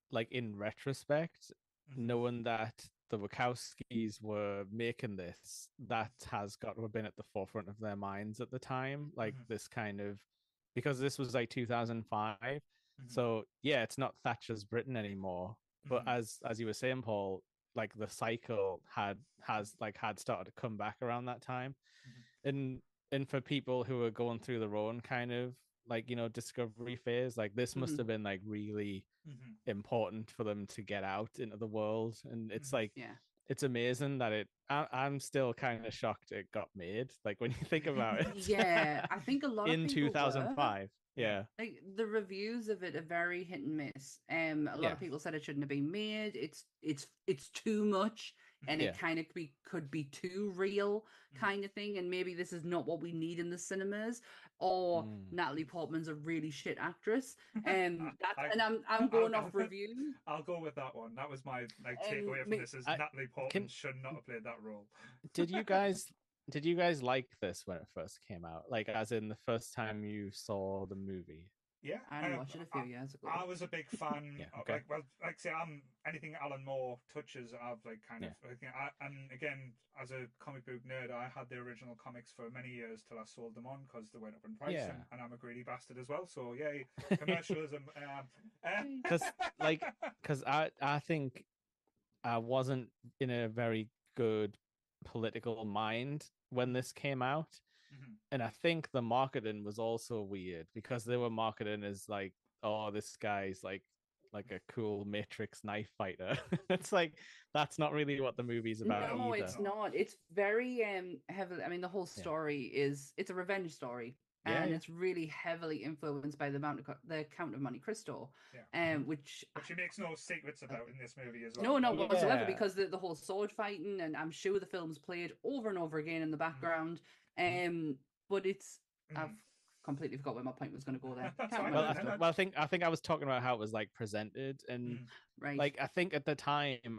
retrospect, knowing that the Wachowskis were making this, that has got to have been at the forefront of their minds at the time. Like this kind of because this was like 2005. So yeah, it's not Thatcher's Britain anymore. But as you were saying, Paul, like the cycle had started to come back around that time. And for people who are going through their own kind of like, discovery phase, like this must have been like really important for them to get out into the world. And it's like it's amazing that I'm still kind of shocked it got made. Like when you think about it. Yeah, I think a lot in of people 2005. were. Yeah. Like the reviews of it are very hit and miss. A lot of people said it shouldn't have been made. It's too much and it kind of could be too real kind of thing. And maybe this is not what we need in the cinemas. Or Natalie Portman's a really shit actress. And I'm going off reviews. I'll go with that one. That was my takeaway from this is Natalie Portman should not have played that role. Did you guys like this when it first came out? Like, as in the first time you saw the movie? Yeah, I watched it a few years ago. I was a big fan. Like say, anything Alan Moore touches, I've like kind of. And again, as a comic book nerd, I had the original comics for many years till I sold them on because they went up in price, and I'm a greedy bastard as well. So yay, commercialism. Because I think I wasn't in a very good political mind when this came out. And I think the marketing was also weird because they were marketing as like, oh, this guy's like a cool Matrix knife fighter. It's like that's not really what the movie's about. No, either. It's not. It's very heavily. I mean, the whole story it's a revenge story, and it's really heavily influenced by the Count of Monte Cristo, which she makes no secrets about in this movie as well. No, whatsoever, because the whole sword fighting, and I'm sure the film's played over and over again in the background. But it's I've completely forgot where my point was going to go there. That's Can't fine. remember. Well, I think I was talking about how it was like presented, and Right. like I think at the time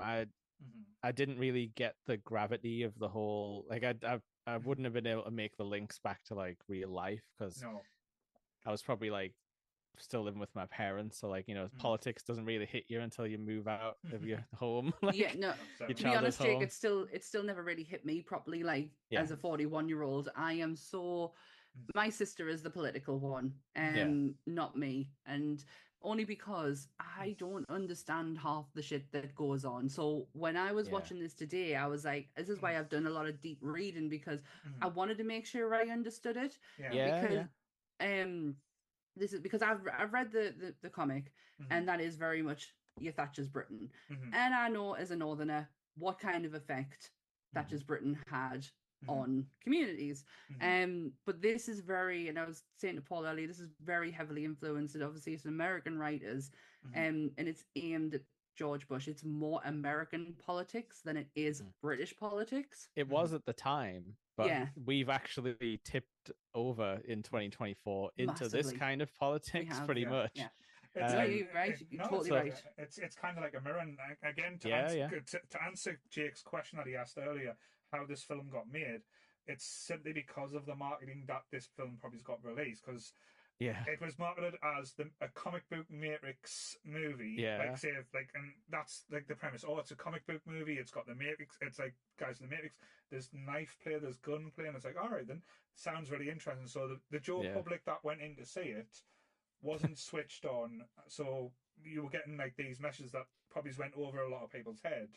I didn't really get the gravity of the whole. Like I wouldn't have been able to make the links back to like real life because No. I was probably like still living with my parents, so like politics doesn't really hit you until you move out of your home. Like, Yeah, no. So- your To be honest, childhood Jake, home. it's still never really hit me properly. Like Yeah. as a 41-year-old, I am so. My sister is the political one, Yeah. not me, and only because I don't understand half the shit that goes on. So when I was Yeah. watching this today, I was like, this is why I've done a lot of deep reading because Mhm. I wanted to make sure I understood it. Yeah, Because yeah. this is because I've read the comic, and that is very much your Thatcher's Britain. Mhm. And I know as a northerner what kind of effect Thatcher's Britain had on communities. But this is very, and I was saying to Paul earlier, this is very heavily influenced, and obviously it's American writers, and it's aimed at George Bush. It's more American politics than it is British politics. It was at the time, but Yeah. we've actually tipped over in 2024 into this Massively. kind of politics, have, pretty yeah. much. Yeah. It's No, Um, you're right. You're no, totally it's right. It's kind of like a mirror. And again, to, Yeah, answer, yeah. To answer Jake's question that he asked earlier, how this film got made, it's simply because of the marketing that this film probably got released. Because Yeah. it was marketed as a comic book Matrix movie. Yeah. Like, say, like, and that's like the premise. Oh, it's a comic book movie. It's got the Matrix. It's like, guys, in the Matrix, there's knife play, there's gun play. And it's like, all right, then, sounds really interesting. So the Joe Yeah. public that went in to see it wasn't switched on. So you were getting like these messages that probably went over a lot of people's head.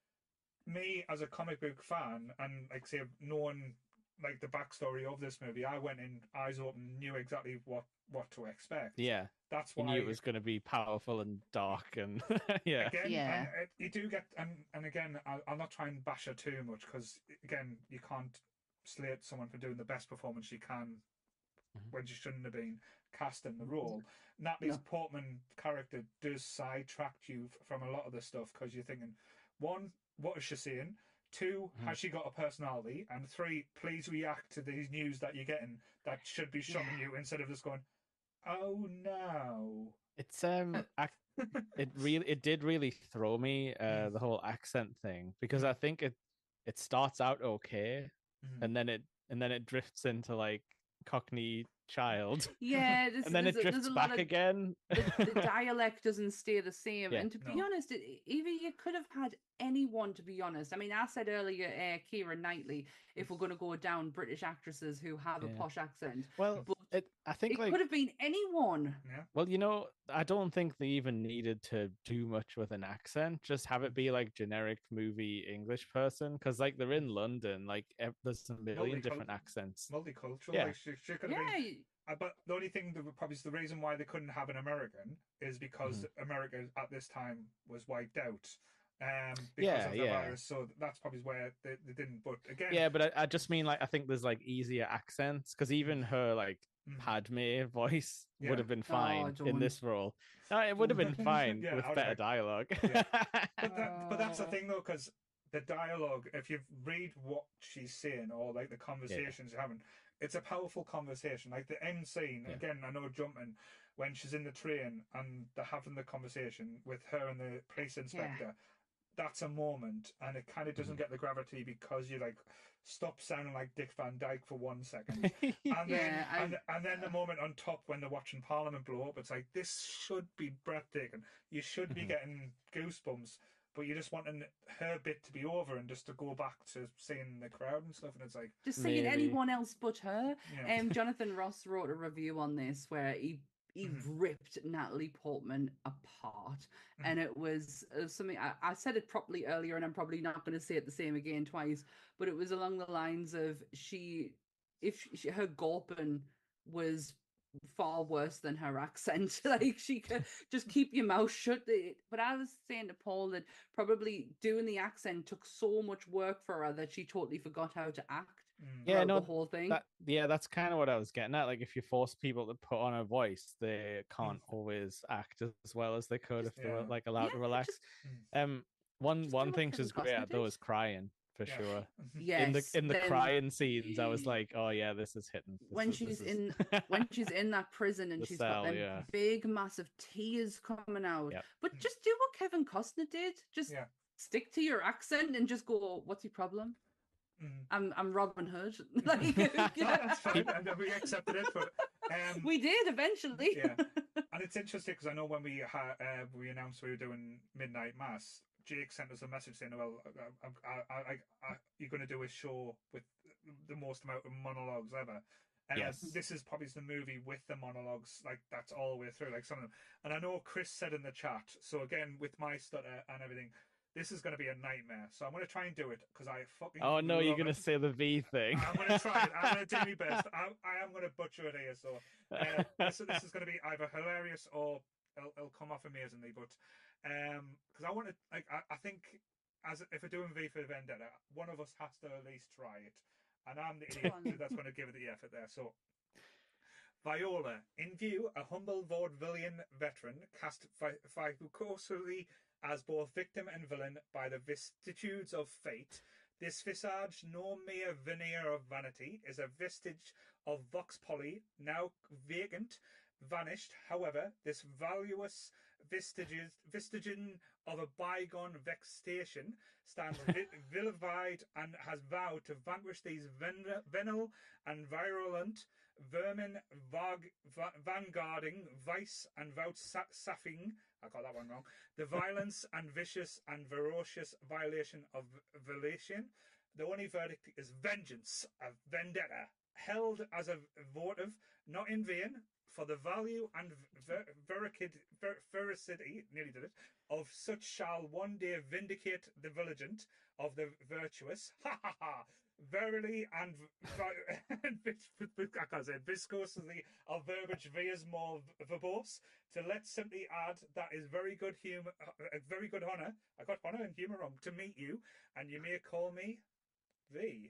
Me, as a comic book fan, and like, say, knowing like the backstory of this movie, I went in eyes open, knew exactly what to expect. Yeah. That's You why knew it was going to be powerful and dark, and yeah. again, Yeah. and you do get, and again, I'll not try and bash her too much because again, you can't slate someone for doing the best performance she can when she shouldn't have been cast in the role. Natalie's Portman character does sidetrack you from a lot of the stuff because you're thinking, one, what is she saying? Two, has she got a personality? And three, please react to these news that you're getting that should be shocking you instead of just going, oh no. It's it did really throw me the whole accent thing, because I think it starts out okay, and then it drifts into like Cockney child, Yeah, and then it drifts there's a back lot of, again. the dialect doesn't stay the same. Yeah. And to be No. honest, either you could have had anyone, to be honest. I mean, I said earlier, Keira Knightley, if we're going to go down British actresses who have a Yeah. posh accent. Well, But I think it like could have been anyone. Yeah. well, I don't think they even needed to do much with an accent. Just have it be like generic movie English person, because like they're in London, like there's a million different accents. Multicultural. Yeah. Like she could have Yeah, been. But the only thing that probably is the reason why they couldn't have an American is because America at this time was wiped out. Because of the virus, so that's probably where they didn't. But again, Yeah, but I just mean like I think there's like easier accents, because even her like Padme voice would have been fine in don't. this role. No, it would have been fine Yeah, with I was better like- dialogue. Yeah. But that's the thing though, because the dialogue, if you read what she's saying or like the conversations you're having, it's a powerful conversation. Like the end scene, again, I know jumping, when she's in the train and they're having the conversation with her and the police inspector. That's a moment, and it kind of doesn't get the gravity because you like stop sounding like Dick Van Dyke for 1 second, and then the moment on top when they're watching Parliament blow up, it's like this should be breathtaking. You should be getting goosebumps, but you're just wanting her bit to be over and just to go back to seeing the crowd and stuff, and it's like just seeing Maybe. anyone else but her. Yeah. Jonathan Ross wrote a review on this where he ripped Natalie Portman apart, and it was something I said it properly earlier, and I'm probably not going to say it the same again twice, but it was along the lines of her gawping was far worse than her accent. Like, she could just keep your mouth shut. But I was saying to Paul that probably doing the accent took so much work for her that she totally forgot how to act. Yeah, The whole thing. That's kind of what I was getting at. Like, if you force people to put on a voice, they can't always act as well as they could if they were like allowed to relax. One thing she's great at though is crying. for Yeah. sure. Yes. In the then crying scenes, I was like, oh yeah, this is hitting. when she's when she's in that prison and The she's cell, got them yeah. big massive tears coming out. Yep. But just do what Kevin Costner did. Just Yeah. stick to your accent and just go, what's your problem? Mm. I'm Robin Hood. Like, Yeah, that's fine. And we accepted it, but we did eventually. yeah. And it's interesting because I know when we announced we were doing Midnight Mass, Jake sent us a message saying, "Well, you're going to do a show with the most amount of monologues ever." Yes. This is probably the movie with the monologues, like that's all the way through, like some of them. And I know Chris said in the chat. So again, with my stutter and everything, this is going to be a nightmare. So I'm going to try and do it because I fucking. Oh no, you're love going to it. say the V thing. I'm going to try it. I'm going to do my best. I am going to butcher it here. So this is going to be either hilarious or it'll come off amazingly. But because I want to, like, I think as if we're doing V for Vendetta, one of us has to at least try it, and I'm the idiot that's going to give it the effort there. So. Viola, in view, a humble vaudevillian veteran, cast victoriously as both victim and villain by the vicissitudes of fate. This visage, no mere veneer of vanity, is a vestige of vox populi, now vacant, vanished. However, this valuous vestigin of a bygone vexation stands vilified and has vowed to vanquish these venal and virulent vermin vanguarding vice and vouchsafing, I got that one wrong, the violence and vicious and ferocious violation of relation. The only verdict is vengeance, a vendetta, held as a votive, not in vain, for the value and veracity, nearly did it, of such shall one day vindicate the vigilant of the virtuous. Ha ha ha! Verily and I can't say it, viscosity of verbiage veers more verbose. To let simply add that is very good humor, a very good honor. I got honor and humor wrong to meet you, and you may call me V.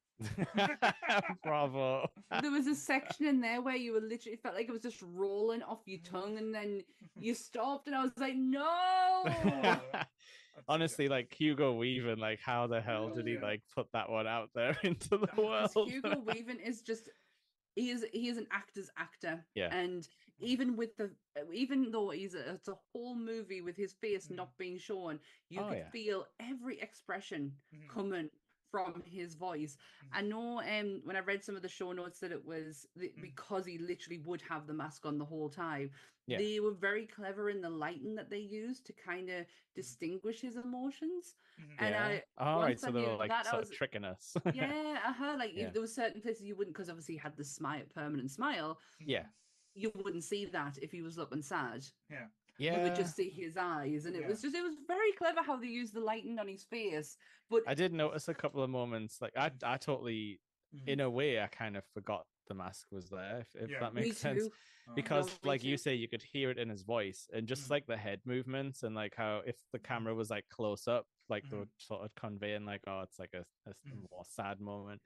Bravo. There was a section in there where you were literally felt like it was just rolling off your tongue, and then you stopped, and I was like, no. Honestly, like Hugo Weaving, like how the hell did he like put that one out there into the world? Hugo Weaving is just he is an actor's actor. Yeah. And even though it's a whole movie with his face not being shown, you could feel every expression coming from his voice. I know when I read some of the show notes that it was because he literally would have the mask on the whole time. Yeah. They were very clever in the lighting that they used to kind of distinguish his emotions. And so they were like sort of tricking us. Yeah, like there were certain places you wouldn't, because obviously he had the permanent smile. Yeah. You wouldn't see that if he was looking sad. Yeah. You would just see his eyes, and it was very clever how they used the lighting on his face. But I did notice a couple of moments, like I totally, in a way, I kind of forgot the mask was there, if that makes sense. Because like you say, you could hear it in his voice, and just like the head movements, and like how if the camera was like close up, like they would sort of conveying like, oh, it's like a more sad moment.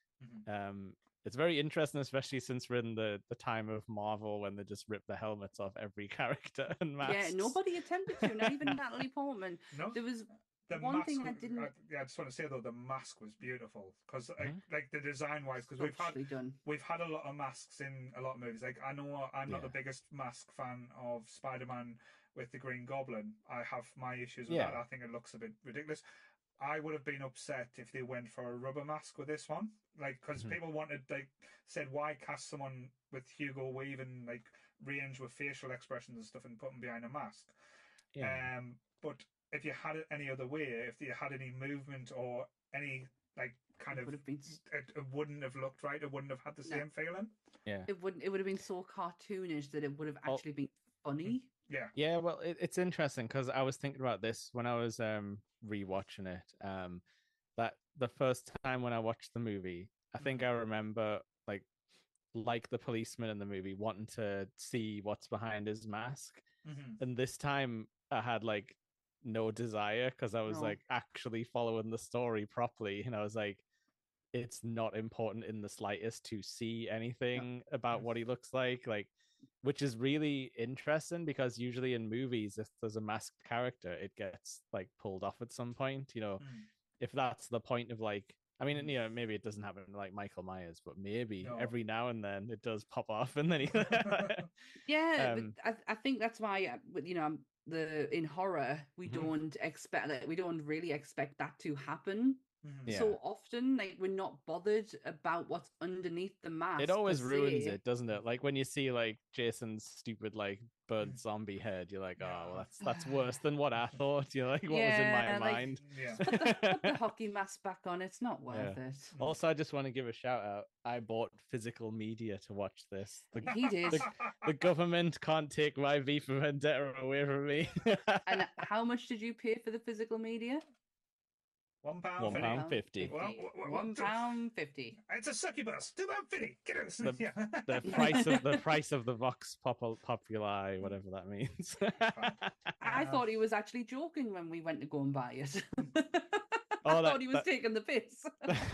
It's very interesting, especially since we're in the time of Marvel when they just rip the helmets off every character and masks. Yeah, nobody attempted to, not even Natalie Portman. No, there was one mask, thing I didn't. I just want to say though, the mask was beautiful because, like the design wise, because we've had a lot of masks in a lot of movies. Like I know I'm not the biggest mask fan of Spider-Man with the Green Goblin. I have my issues with that. I think it looks a bit ridiculous. I would have been upset if they went for a rubber mask with this one, like because people wanted, like, said why cast someone with Hugo Weaving like range with facial expressions and stuff and put them behind a mask. But if you had it any other way, if you had any movement or any like kind of, it wouldn't have looked right. It wouldn't have had the same feeling. Yeah, it wouldn't. It would have been so cartoonish that it would have actually been funny. Yeah, well, it's interesting because I was thinking about this when I was rewatching it. That the first time when I watched the movie, I think I remember like the policeman in the movie wanting to see what's behind his mask, and this time I had like no desire because I was like actually following the story properly, and I was like, it's not important in the slightest to see anything about what he looks like. Which is really interesting because usually in movies, if there's a masked character, it gets like pulled off at some point, if that's the point of like, I mean, you know, maybe it doesn't happen like Michael Myers, but maybe No. every now and then it does pop off, and then he. Yeah, Um, but I think that's why you know in horror we Mhm. don't expect that, we don't really expect that to happen Mhm. Yeah. so often. Like we're not bothered about what's underneath the mask. It always per ruins se. it, doesn't it? Like when you see like Jason's stupid like bird zombie head, you're like, oh, well, Yeah. that's worse than what I thought. You're like, what was in my Yeah, like, mind? Yeah. Put the hockey mask back on. It's not worth Yeah. it. Also, I just want to give a shout out. I bought physical media to watch this. He did. The government can't take my V for Vendetta away from me. And how much did you pay for the physical media? £1. £1.50. £1.50. It's a succubus. £2.50. Get it. The- Yeah. the price of the Vox Populi, whatever that means. I thought he was actually joking when we went to go and buy it. Oh, I that- thought he was that- taking the piss.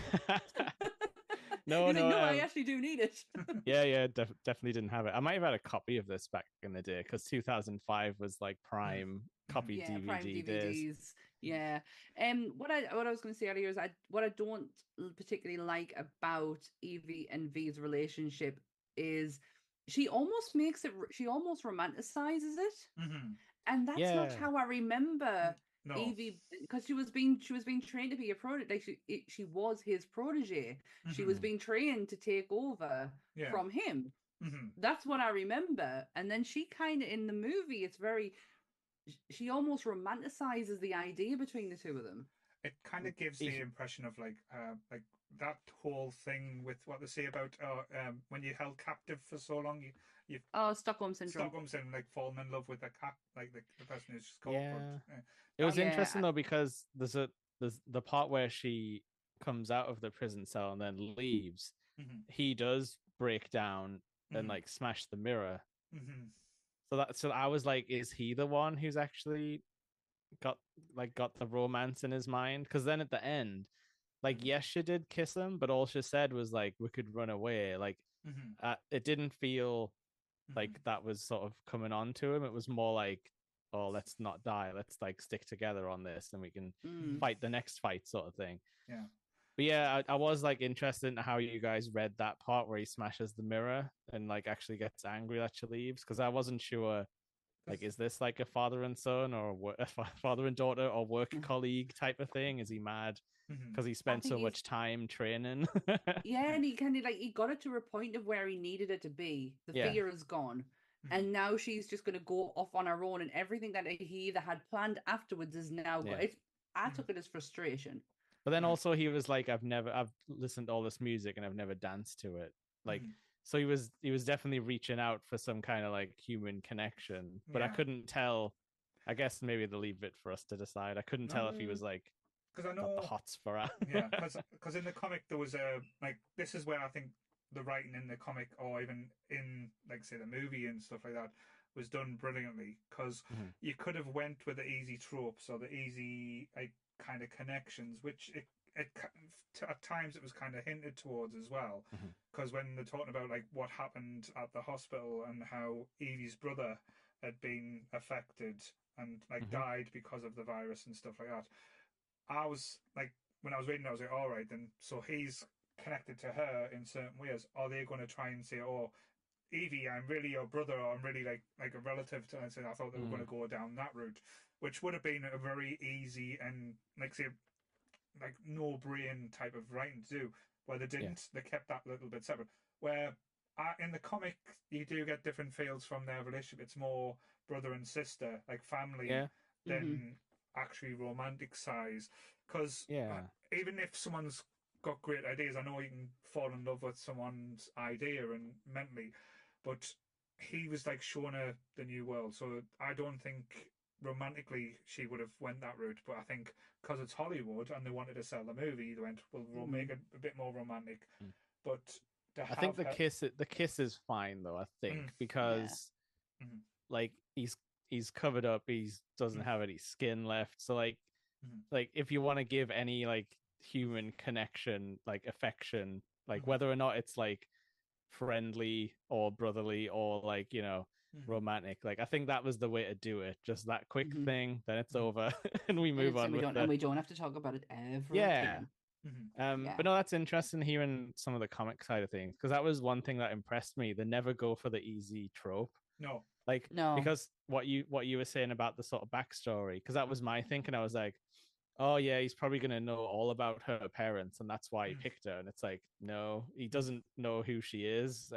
No, He's like, no, I actually do need it. yeah, definitely didn't have it. I might have had a copy of this back in the day because 2005 was like prime copy Yeah, DVD Prime days. DVDs. Yeah. What I was going to say earlier is what I don't particularly like about Evie and V's relationship is she almost romanticizes it, Mhm. and that's not Yeah. how I remember No. Evie, because she was being trained to be a protege. Like she was his protege. She was Mhm. being trained to take over Yeah. from him. Mhm. That's what I remember. And then she kind of, in the movie, it's very, she almost romanticizes the idea between the two of them. It kind of gives the impression of like that whole thing with what they say about when you're held captive for so long, you Oh, Stockholm syndrome. Stockholm syndrome, like falling in love with the cat, like the person who's just caught. Yeah. But, It was Yeah, interesting though because there's the part where she comes out of the prison cell and then leaves. Mhm. He does break down and Mhm. like smash the mirror. Mhm. So I was like, is he the one who's actually got the romance in his mind? Because then at the end, like, yes, she did kiss him, but all she said was like, we could run away. Like, Mhm. it didn't feel like Mhm. that was sort of coming on to him. It was more like, oh, let's not die. Let's like stick together on this, and we can fight the next fight, sort of thing. Yeah. But yeah, I was like interested in how you guys read that part where he smashes the mirror and like actually gets angry that she leaves, because I wasn't sure. Like, is this like a father and son or a father and daughter or work colleague type of thing? Is he mad Mhm. because he spent so think much time training? Yeah, and he kind of like he got it to a point of where he needed it to be. The Yeah. fear is gone. And now she's just going to go off on her own, and everything that he either had planned afterwards is now Yeah. I took it as frustration. But then also he was like, I've listened to all this music and I've never danced to it. Like, so he was definitely reaching out for some kind of like human connection, but I Yeah. couldn't tell. I guess maybe they'll leave it for us to decide. I couldn't tell if he was like, because I got know the hots for her. yeah, because in the comic there was a like this is where I think the writing in the comic or even in like say the movie and stuff like that was done brilliantly, because Mhm. you could have went with the easy tropes or the easy like kind of connections, which at times it was kind of hinted towards as well, Mhm. because when they're talking about like what happened at the hospital and how Evie's brother had been affected and like Mhm. died because of the virus and stuff like that, I was like, when I was reading, I was like, all right, then so he's connected to her in certain ways. Are they going to try and say, oh, Evie, I'm really your brother, or I'm really like a relative to? And I thought they were going to go down that route, which would have been a very easy and like say like no brain type of writing to do. Where they didn't, they kept that little bit separate. Where in the comic, you do get different feels from their relationship. It's more brother and sister, like family, Yeah. than actually romantic size. Because Yeah. even if someone's got great ideas, I know you can fall in love with someone's idea and mentally, but he was like showing her the new world. So I don't think romantically she would have went that route, but I think because it's Hollywood and they wanted to sell the movie, they went, well, we'll make it a bit more romantic. But I think the kiss is fine though, I think, because like he's covered up, doesn't have any skin left. So like if you want to give any like human connection, like affection, like whether or not it's like friendly or brotherly or like, you know, romantic. Like I think that was the way to do it. Just that quick Mhm. thing, then it's over, and we And move on we with don't, the and we don't have to talk about it ever yeah. again. Mhm. Yeah. But no, that's interesting hearing some of the comic side of things because that was one thing that impressed me. They never go for the easy trope. No. Like No. because what you were saying about the sort of backstory, because that was my thinking. I was like, oh yeah, he's probably gonna know all about her parents, and that's why he picked her. And it's like, no, he doesn't know who she is.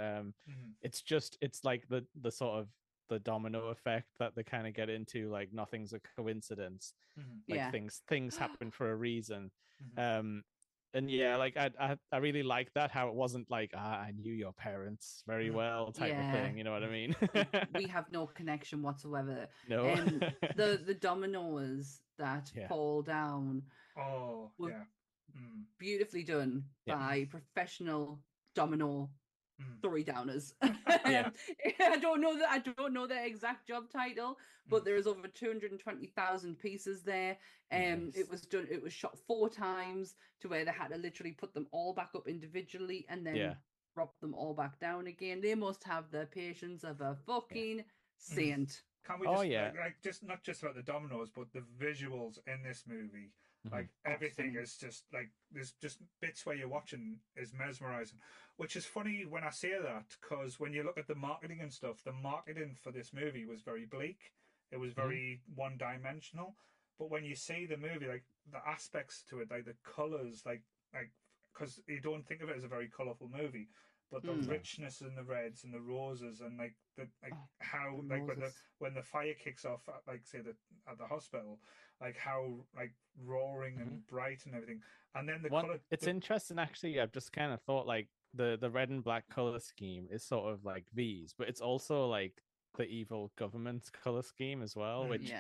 It's like the sort of the domino effect that they kind of get into. Like nothing's a coincidence. Like Yeah. things happen for a reason. Mhm. And yeah, like I really like that how it wasn't like I knew your parents very well type of thing. You know what I mean? We have no connection whatsoever. No. The dominoes that Yeah. fall down Oh, were yeah. beautifully done Yeah. by professional domino three downers. Yeah. I don't know their exact job title, but there is over 220,000 pieces there. Nice. It was shot 4 times to where they had to literally put them all back up individually and then drop them all back down again. They must have the patience of a fucking saint. Can we just like just not just about the dominoes, but the visuals in this movie? Like everything is just like there's just bits where you're watching is mesmerizing, which is funny when I say that because when you look at the marketing and stuff, the marketing for this movie was very bleak. It was very one-dimensional. But when you see the movie, like the aspects to it, like the colors, like because you don't think of it as a very colorful movie, but the richness in the reds and the roses and like how like when the fire kicks off at, like say at the hospital, like how like roaring and bright and everything, and then the color. It's interesting actually. I've just kind of thought like the red and black color scheme is sort of like these, but it's also like the evil government's color scheme as well, which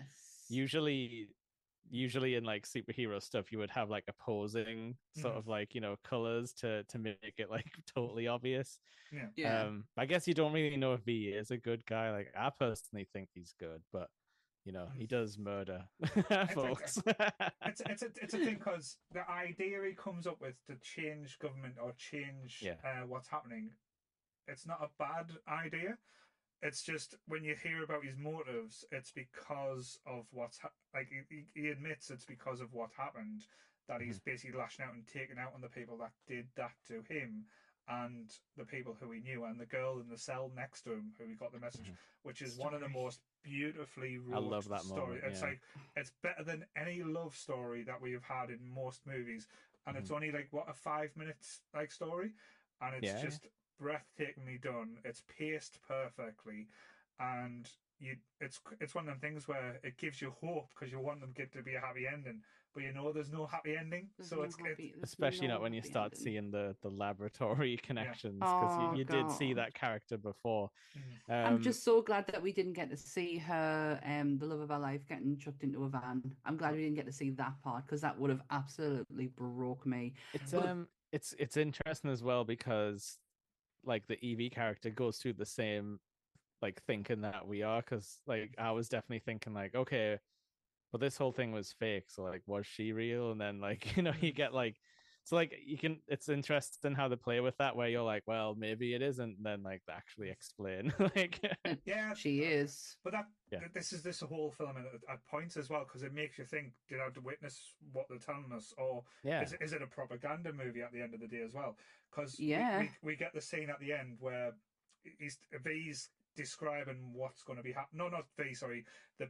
usually in like superhero stuff you would have like opposing sort of like colors to make it like totally obvious. I guess you don't really know if he is a good guy. Like I personally think he's good, but he does murder folks. It's a thing because the idea he comes up with to change government or change what's happening, it's not a bad idea. It's just when you hear about his motives, it's because of what's like he admits it's because of what happened that he's basically lashing out and taking out on the people that did that to him and the people who he knew and the girl in the cell next to him who he got the message, which is one of the most beautifully wrote I love that story. moment, It's like it's better than any love story that we have had in most movies, and it's only like what a 5 minutes like story, and it's just breathtakingly done. It's paced perfectly, and it's one of them things where it gives you hope because you want them to be a happy ending, but there's no happy ending. Especially not when you start seeing the laboratory connections because you did see that character before. I'm just so glad that we didn't get to see her, the love of our life, getting chucked into a van. I'm glad we didn't get to see that part because that would have absolutely broke me. It's interesting as well because like the Evie character goes through the same like thinking that we are, because like I was definitely thinking like, okay, well this whole thing was fake, so like was she real? And then like you get like, so like it's interesting how they play with that where you're like, well maybe it isn't, and then like they actually explain like she is, but this is this whole film at points as well because it makes you think, did I have to witness what they're telling us, or is it a propaganda movie at the end of the day as well? Because we get the scene at the end where V's describing what's going to be happening. No, not V, sorry, the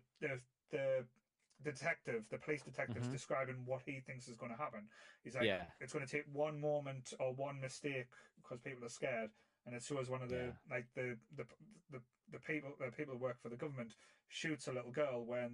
detective, the police detective's describing what he thinks is going to happen. He's like, it's going to take one moment or one mistake because people are scared, and it shows one of the like the people who work for the government shoots a little girl when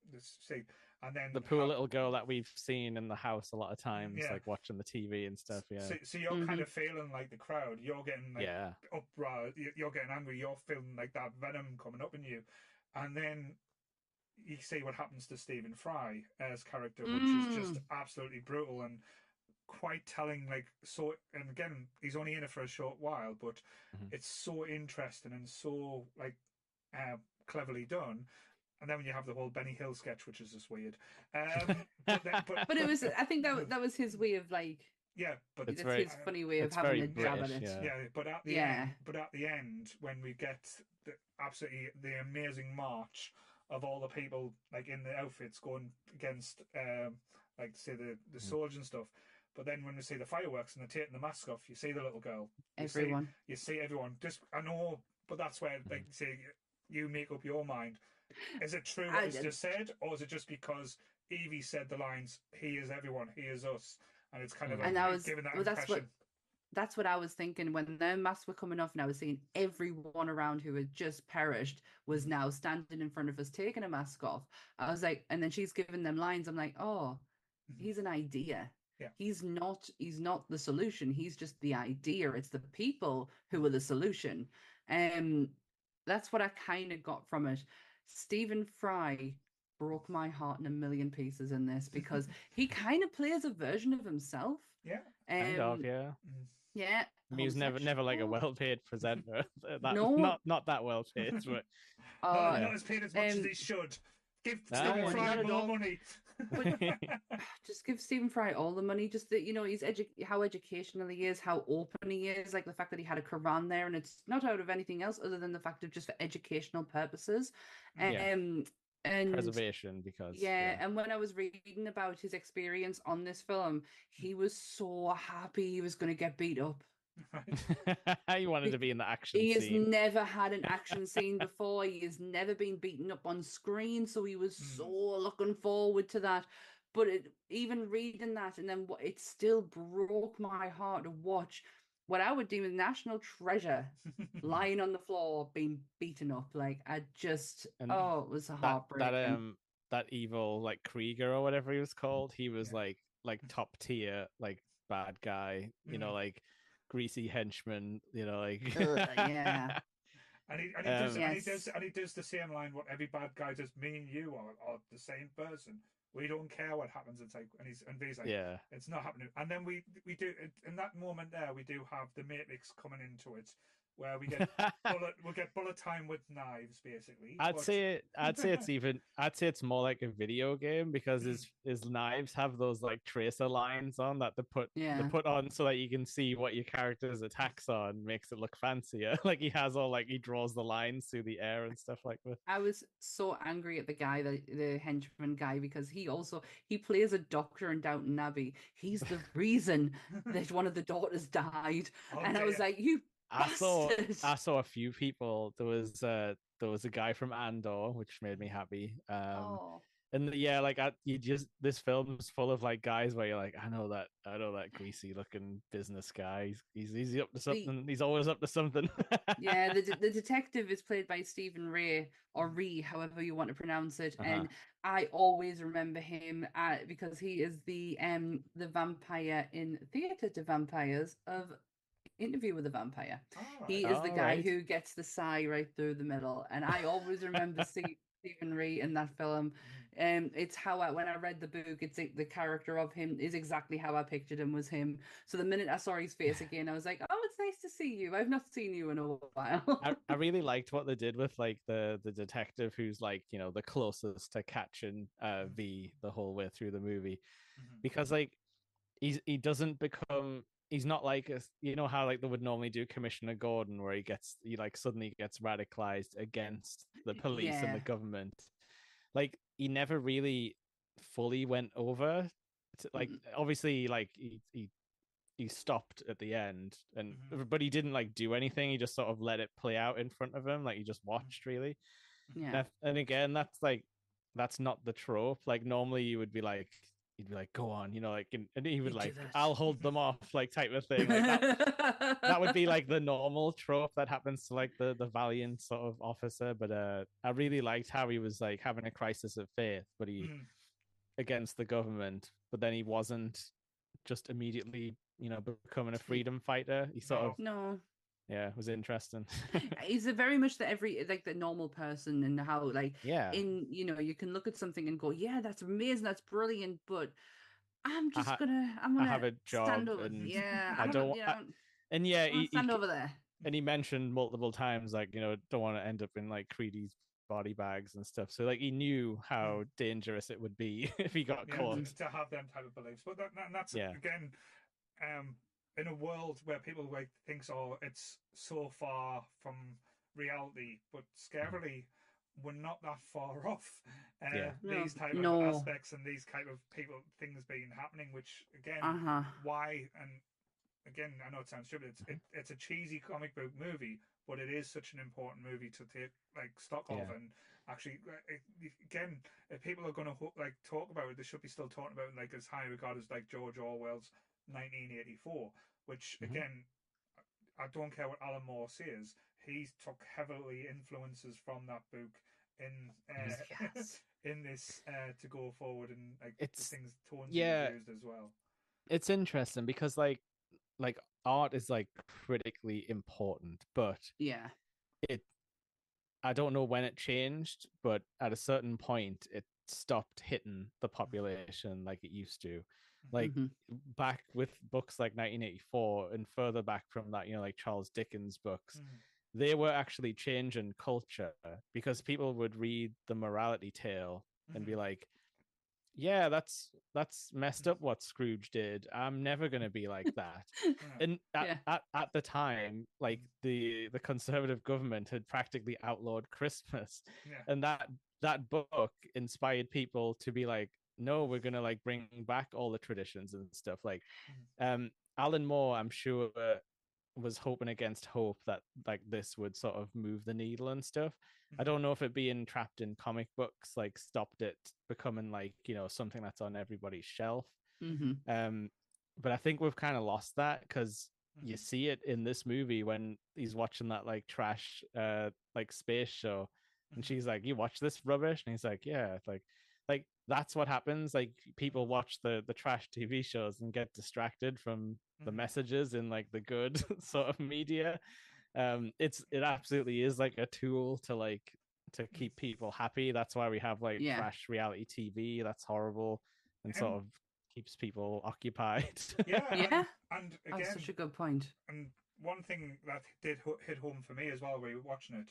and then the poor little girl that we've seen in the house a lot of times, like watching the TV and stuff. So you're kind of feeling like the crowd. You're getting like uproar. You're getting angry. You're feeling like that venom coming up in you, and then you see what happens to Stephen Fry as character, which is just absolutely brutal and quite telling. Like, so, and again, he's only in it for a short while, but it's so interesting and so like cleverly done. And then when you have the whole Benny Hill sketch, which is just weird, but it was, I think that was his way of like Yeah, but It's That's very- his funny way of it's having very a jab British, at it. yeah. yeah, but at the Yeah. end, when we get absolutely the amazing march of all the people like in the outfits going against, like say the soldiers and stuff. But then when we see the fireworks and they're taking the mask off, you see the little girl. Everyone. You see everyone. Just I know, but that's where like say you make up your mind. Is it true what is just said, or is it just because Evie said the lines, "He is everyone, he is us," and it's kind of like And I was, giving that well, impression. that's what I was thinking when the masks were coming off, and I was seeing everyone around who had just perished was now standing in front of us taking a mask off. I was like, and then she's giving them lines. I'm like, oh, he's an idea. Yeah. He's not the solution. He's just the idea. It's the people who are the solution. That's what I kind of got from it. Stephen Fry broke my heart in a million pieces in this because he kind of plays a version of himself. Yeah. Kind of, yeah. Yeah. I mean, he was never like a homosexual. well-paid presenter. That No. not that well paid, but Not as paid as much as um, he should. Give No, Stephen not Fry at more all. money. Just give Stephen Fry all the money. Just that, you know, he's how educational he is, how open he is, like the fact that he had a Quran there, and it's not out of anything else other than the fact of just for educational purposes. Yeah. And preservation, because and when I was reading about his experience on this film, he was so happy he was going to get beat up. he wanted to be in the action He has scene. never had an action scene before. He has never been beaten up on screen, so he was so looking forward to that. But even reading that, and then it still broke my heart to watch what I would deem a national treasure lying on the floor being beaten up. Like I just, And it was heartbreaking. That evil like Krieger or whatever he was called, he was like top tier, like bad guy, you know, like greasy henchman, you know, like Yeah. And he does the same line. What every bad guy does. Me and you are the same person. We don't care what happens. It's like, and V's like, yeah, it's not happening. And then we do in that moment there. We do have the Matrix coming into it, where we get bullet time with knives, basically. I'd say it's more like a video game, because his knives have those like tracer lines on that they put on so that you can see what your character's attacks are, and makes it look fancier. Like he has all, like, he draws the lines through the air and stuff like that. I was so angry at the guy, the henchman guy, because he plays a doctor in Downton Abbey. He's the reason that one of the daughters died. I was like, you bastard. I saw a few people. There was a guy from Andor, which made me happy. And yeah, like this film is full of like guys where you're like, I know that greasy looking business guy. He's up to something. He's always up to something. Yeah, the detective is played by Stephen Ray, or Ree, however you want to pronounce it, and I always remember him because he is the vampire in Theatre to Vampires of Interview with a Vampire. He is the guy who gets the sigh right through the middle, and I always remember seeing Stephen Ray in that film. It's how when I read the book, it's the character of him is exactly how I pictured him, was him. So the minute I saw his face again, I was like, oh, it's nice to see you. I've not seen you in a while. I really liked what they did with like the detective who's like, you know, the closest to catching V the whole way through the movie, because like he doesn't become. He's not like you know how like they would normally do Commissioner Gordon, where he like suddenly gets radicalized against the police and the government. Like he never really fully went over to, like obviously like he stopped at the end, and but he didn't like do anything. He just sort of let it play out in front of him, like he just watched really. And again, that's not the trope. Like normally you would be like, he'd be like, go on, you know, like, and he would like, I'll hold them off, like type of thing. Like that would be like the normal trope that happens to like the valiant sort of officer. But I really liked how he was like having a crisis of faith, but he against the government, but then he wasn't just immediately, you know, becoming a freedom fighter. He sort of yeah, it was interesting. He's a very much the normal person, and how in, you know, you can look at something and go, yeah, that's amazing, that's brilliant, but I'm gonna have a job, stand over, and I don't, you know, stand over there. And he mentioned multiple times, like, you know, don't want to end up in like Creedy's body bags and stuff. So like he knew how dangerous it would be if he got caught. To have them type of beliefs, but that's again. in a world where people like thinks, oh, it's so far from reality, but scarily we're not that far off Yeah. these type of No. aspects and these kind of people things being happening, which again, Uh-huh. why and again, I know it sounds stupid. It's a cheesy comic book movie, but it is such an important movie to take like stock of. Yeah. And actually, again, if people are going to like talk about it, they should be still talking about it like as high regard as like George Orwell's 1984, which Mhm. again, I don't care what Alan Moore says. He took heavily influences from that book in Yes. in this to go forward, and like It's- the things tones yeah. he used as well. It's interesting because like art is like critically important, but Yeah. it I don't know when it changed, but at a certain point it stopped hitting the population like it used to. Like Mhm. back with books like 1984 and further back from that, like Charles Dickens books, they were actually changing culture because people would read the morality tale and be like, yeah, that's messed up what Scrooge did. I'm never gonna be like that. And Yeah. at the time, like the conservative government had practically outlawed Christmas, Yeah. and that book inspired people to be like, no, we're gonna like bring back all the traditions and stuff. Like, Alan Moore, I'm sure, was hoping against hope that like this would sort of move the needle and stuff. I don't know if it being trapped in comic books like stopped it becoming like something that's on everybody's shelf. Mhm. But I think we've kind of lost that because you see it in this movie when he's watching that like trash like space show, and she's like, "You watch this rubbish?" And he's like, "Yeah." It's like that's what happens. Like people watch the trash TV shows and get distracted from the messages in like the good sort of media. It absolutely is like a tool to like to keep people happy. That's why we have like Yeah. trash reality TV that's horrible and sort of keeps people occupied. Yeah, Yeah. and Oh, again, such a good point. and one thing that did hit home for me as well, while we were watching it,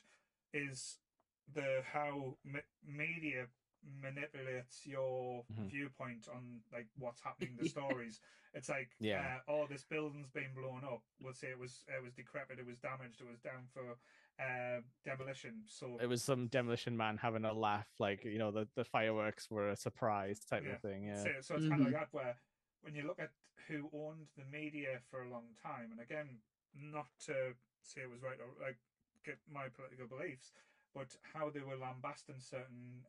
is the how media manipulates your viewpoint on like what's happening in the stories. It's like, Yeah. oh, this building's been blown up. We'll say it was decrepit, it was damaged, it was down for demolition. So It was some demolition man having a laugh, like the fireworks were a surprise type of thing. Yeah. So it's kind of like that, where when you look at who owned the media for a long time, and again, not to say it was right or like get my political beliefs, but how they were lambasting certain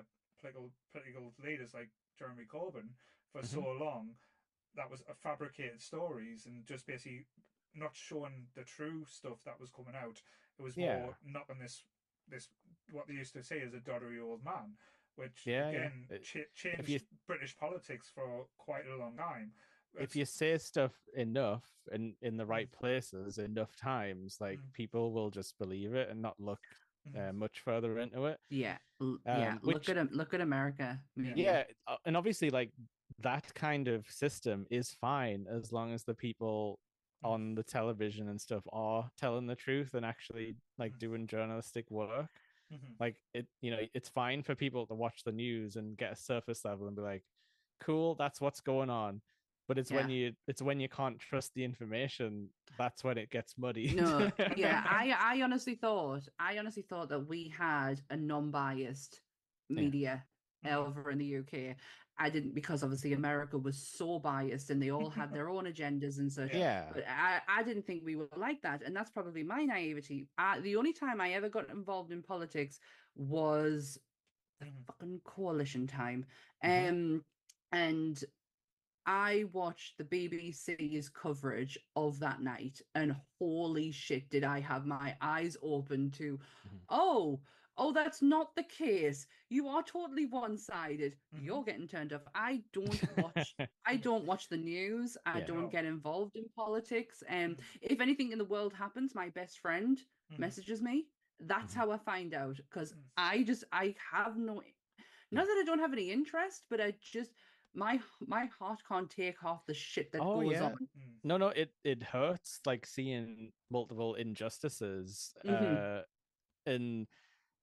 political leaders like Jeremy Corbyn for so long, that was a fabricated stories and just basically not showing the true stuff that was coming out. It was Yeah. more knocking this what they used to say as a doddery old man, which Yeah, again yeah. changed British politics for quite a long time. If you say stuff enough in the right places enough times, like people will just believe it and not look much further into it. Yeah. Yeah. Which, Look at America. yeah, and obviously like that kind of system is fine as long as the people on the television and stuff are telling the truth and actually like doing journalistic work. Like it's fine for people to watch the news and get a surface level and be like, cool, that's what's going on. But it's when you can't trust the information, that's when it gets muddy. No, yeah, I honestly thought that we had a non-biased media over in the UK. I didn't, because obviously America was so biased and they all had their own agendas and such. Yeah. But I didn't think we were like that, and that's probably my naivety. The only time I ever got involved in politics was the fucking coalition time, and I watched the BBC's coverage of that night, and holy shit, did I have my eyes open to, oh, that's not the case. You are totally one-sided. You're getting turned off. I don't watch the news. I don't get involved in politics. And if anything in the world happens, my best friend messages me. That's how I find out, because I have not that I don't have any interest, but I just my heart can't take half the shit that goes on. No, it hurts like seeing multiple injustices. And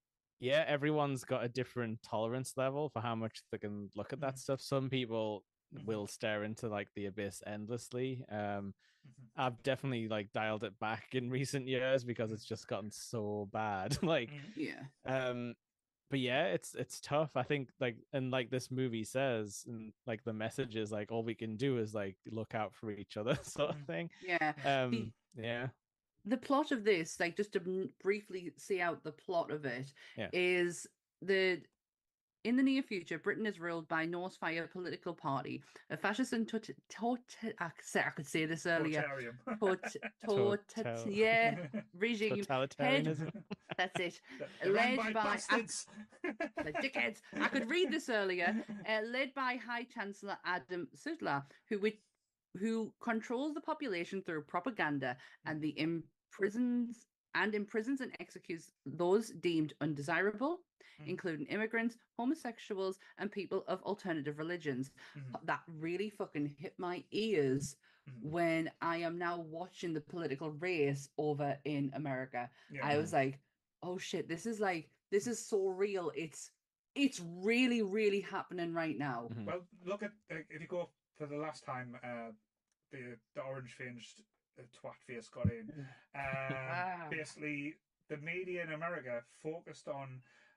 yeah, everyone's got a different tolerance level for how much they can look at that stuff. Some people will stare into like the abyss endlessly. Mhm. I've definitely like dialed it back in recent years because it's just gotten so bad. Like, Mhm. Yeah. but yeah, it's tough. I think like, and like this movie says, and like the message is like all we can do is like look out for each other, sort of thing. Yeah. The Yeah, the plot of this, like just to briefly see out the plot of it, Yeah. is the in the near future, Britain is ruled by Norse Fire political party, a fascist and I could say this earlier. Total- Yeah, regime head. totalitarianism. That's it. They're run Led by by bastards. the dickheads. I could read this earlier. Led by High Chancellor Adam Sutler, who controls the population through propaganda and the imprisons and executes those deemed undesirable, including immigrants, homosexuals, and people of alternative religions. That really fucking hit my ears when I am now watching the political race over in America. Yeah. I was like, oh shit, this is so real. It's really, really happening right now. Mhm. Well, look at if you go for the last time the orange fringed twat face got in. Basically, the media in America focused on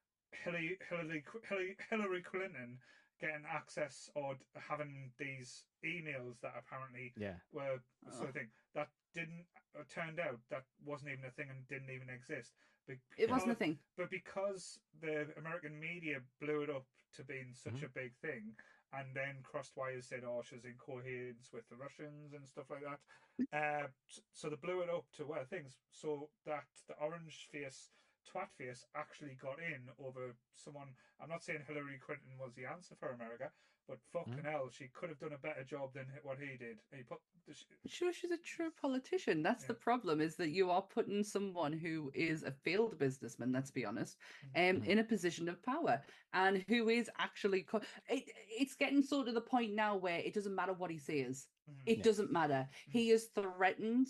Hillary Clinton getting access or having these emails that apparently Yeah. were sort of thing that didn't turned out that wasn't even a thing and didn't even exist. It wasn't a thing. But because the American media blew it up to being such a big thing, and then crossed wires said, "Oh, she's in coherence with the Russians and stuff like that." So they blew it up to things so that the orange face, twat face, actually got in over someone. I'm not saying Hillary Clinton was the answer for America, but fucking hell, she could have done a better job than what he did. He put Sure, she's a true politician. That's the problem, is that you are putting someone who is a failed businessman, let's be honest, in a position of power, and who is actually it's getting so to the point now where it doesn't matter what he says. It doesn't matter. He has threatened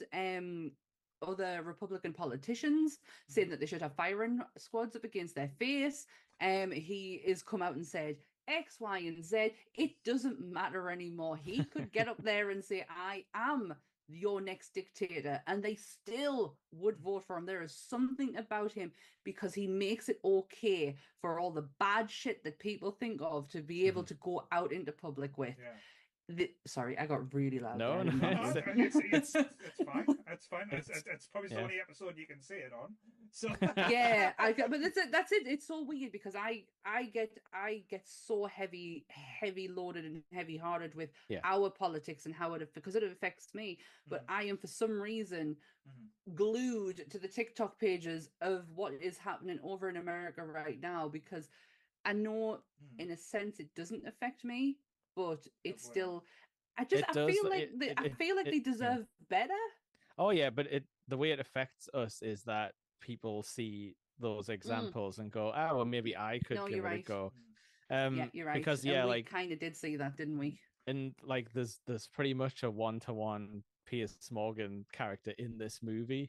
other Republican politicians, saying that they should have firing squads up against their face. He has come out and said X, Y, and Z. It doesn't matter anymore. He could get up there and say, "I am your next dictator," and they still would vote for him. There is something about him because he makes it okay for all the bad shit that people think of to be able to go out into public with. Yeah. Sorry, I got really loud. No, there. no, it's fine. It's fine. It's probably the only episode you can say it on. So yeah, but that's it. It's so weird because I get so heavy loaded and heavy hearted with our politics and how because it affects me. But I am for some reason glued to the TikTok pages of what is happening over in America right now, because I know in a sense it doesn't affect me, but it's still. I feel like they deserve better. Oh yeah, but the way it affects us is that people see those examples and go, "Oh, well, maybe I could give it a go." Yeah, you're right. Because and we kind of did see that, didn't we? And like, there's pretty much a 1-to-1 Piers Morgan character in this movie,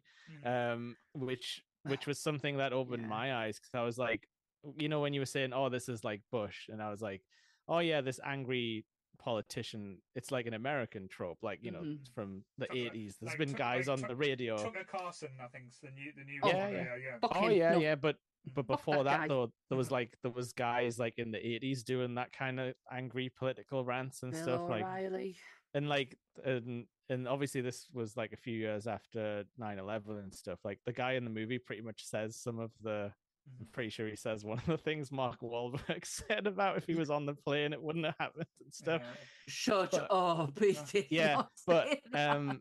which was something that opened my eyes, because I was like, you know, when you were saying, "Oh, this is like Bush," and I was like, "Oh yeah, this angry politician, it's like an American trope, like, you know, from the 80s. There's been guys on the radio." Tucker Carlson, I think's the new one. Yeah. But before that though, there was guys like in the 80s doing that kind of angry political rants and Bill stuff. O'Reilly. Like, and obviously this was like a few years after 9/11 and stuff. Like, the guy in the movie pretty much says some of the I'm pretty sure he says one of the things Mark Wahlberg said about if he was on the plane, it wouldn't have happened and stuff. Shut up. He did not say that.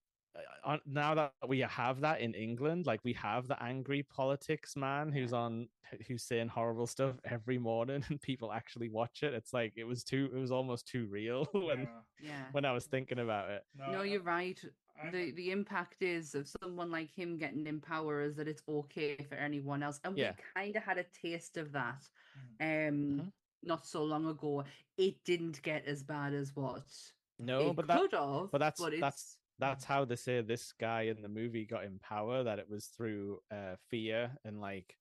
Now that we have that in England, like, we have the angry politics man who's saying horrible stuff every morning, and people actually watch it. It's like, it was almost too real when I was thinking about it. No, you're right. The impact is of someone like him getting in power is that it's okay for anyone else, and we kind of had a taste of that not so long ago. It didn't get as bad as what that's how they say this guy in the movie got in power, that it was through fear and like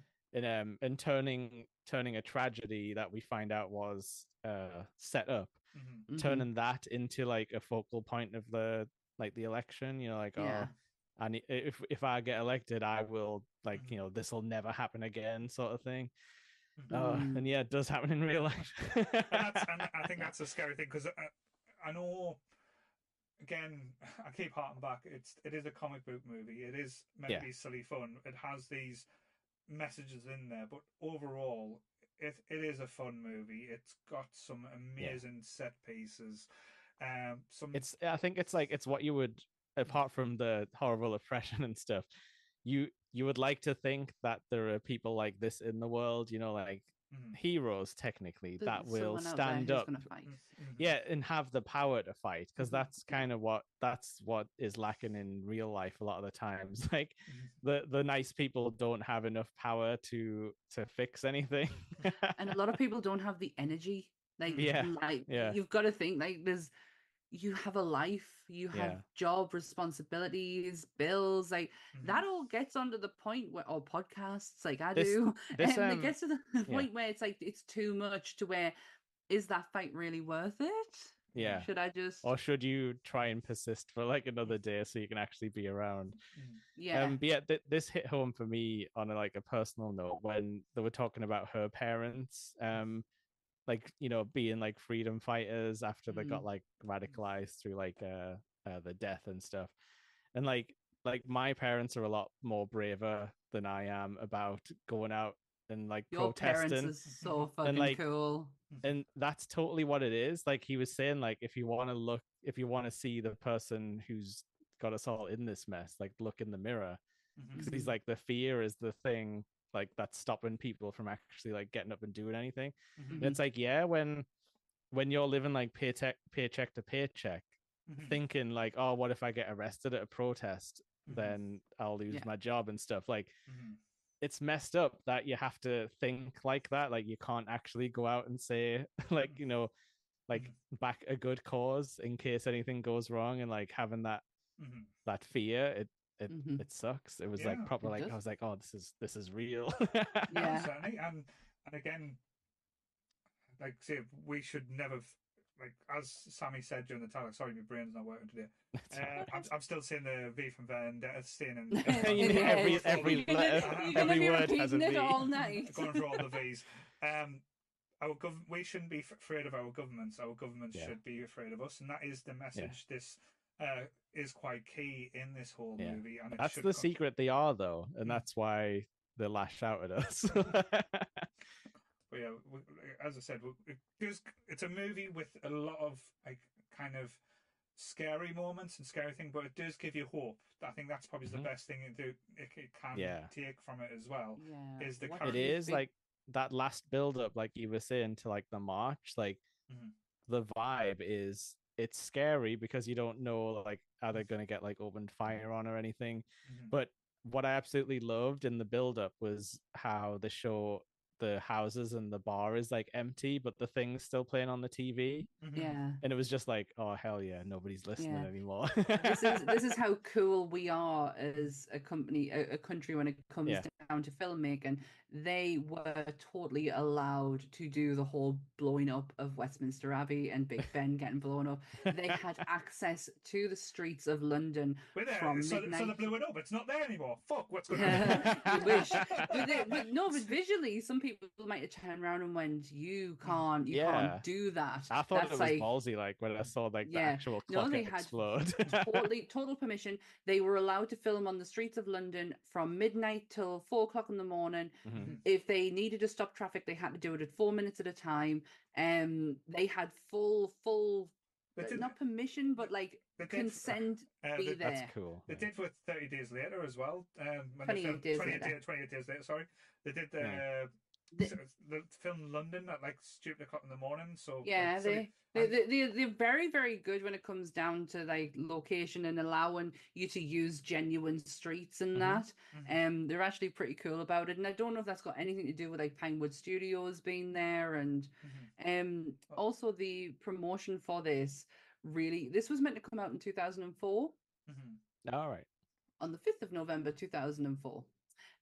and turning a tragedy that we find out was set up Mhm. Mhm. turning that into like a focal point of the election, like, Yeah. oh, and if I get elected, I will, like, Mhm. this will never happen again, sort of thing. Mm. And yeah, it does happen in real life. And I think that's a scary thing because I know. Again, I keep harking back. It is a comic book movie. It is meant Yeah. to be silly fun. It has these messages in there, but overall, it is a fun movie. It's got some Yeah. amazing set pieces. Some I think it's like, it's what you would, apart from the horrible oppression and stuff, you would like to think that there are people like this in the world, like Mhm. heroes technically, There's that will someone out there stand who's up, gonna fight. Mhm. yeah, and have the power to fight, because Mhm. that's Yeah. kind of that's what is lacking in real life a lot of the times. Like, Mhm. the nice people don't have enough power to fix anything. And a lot of people don't have the energy. Like, Yeah, yeah, you've got to think like you have a life, you have yeah. job responsibilities, bills, like Mhm. that all gets onto the point where, or podcasts like I This do, this and it gets to the yeah, point where it's like it's too much to where is that fight really worth it? yeah. Should I just Or should you try and persist for like another day so you can actually be around? Mhm. yeah. But yeah, this hit home for me on a personal note when they were talking about her parents, like, being like freedom fighters after they got Mm. like radicalized through like the death and stuff. And like my parents are a lot more braver than I am about going out and like Your parents protesting. is so And fucking like, cool. and that's totally what it is. Like he was saying, like, if you want to see the person who's got us all in this mess, like, look in the mirror. Mhm. Because he's Mhm. like, the fear is the thing, like, that's stopping people from actually like getting up and doing anything. Mhm. And it's like, yeah, when you're living like paycheck to paycheck, Mhm. thinking like, oh, what if I get arrested at a protest, Mhm. then I'll lose Yeah. my job and stuff. Like, Mhm. it's messed up that you have to think like that. Like, you can't actually go out and say like, like, back a good cause in case anything goes wrong, and like having Mhm. that fear, it Mhm. it sucks. It was Yeah, like proper, it like, does. I was like, oh, this is real. Yeah. Certainly, and again, like say, we should never like as Sammy said during the title. Sorry, my brain's not working today. It's fine. I'm still saying the V from Vendetta staying in. You know, Yes. every You're letter, gonna every be word has a repeating it V. all night. going through all the V's. We shouldn't be afraid of our governments. Our governments Yeah. should be afraid of us, and that is the message. Yeah. This is quite key in this whole Yeah. movie, and it That's should the secret they are, though, and Mm. that's why they lash out at us. But yeah, as I said, it's a movie with a lot of like kind of scary moments and scary thing, but it does give you hope. I think that's probably the Mhm. best thing it can Yeah. take from it as well. Yeah. Is the What It do you is think? like that last build up, like you were saying, to like the march, like Mhm. the vibe is, it's scary because you don't know, like, are they going to get like opened fire on or anything. Mhm. But what I absolutely loved in the build up was how the show, the houses and the bar is like empty, but the thing's still playing on the TV. Mhm. Yeah. And it was just like, oh hell yeah, nobody's listening Yeah. anymore. This is how cool we are as a company, a country when it comes Yeah. down to filmmaking. They were totally allowed to do the whole blowing up of Westminster Abbey and Big Ben getting blown up. They had access to the streets of London But there, from so midnight. they blew it up. It's not there anymore. Fuck, what's going on? You wish, but no, but visually, some people might have turned around and went, "You can't Yeah. do that." I thought That's it was like, ballsy, like when I saw like the yeah, actual no, clock they had explode. total permission. They were allowed to film on the streets of London from midnight till 4 o'clock in the morning. Mhm. If they needed to stop traffic, they had to do it at 4 minutes at a time. They had full, They did- not permission, but like they did- consent to be they- That's there. cool. They Yeah. did with 30 Days Later as well. When 28 they days filmed later. 28 Days Later, sorry. They did Yeah. the film in London at like stupid o'clock in the morning. So Yeah, like, so they're very, very good when it comes down to like location and allowing you to use genuine streets and Mhm. that. Mhm. They're actually pretty cool about it. And I don't know if that's got anything to do with like Pinewood Studios being there, and also the promotion for this. Really, this was meant to come out in 2004 Mhm. All right. on the 5th of November 2004.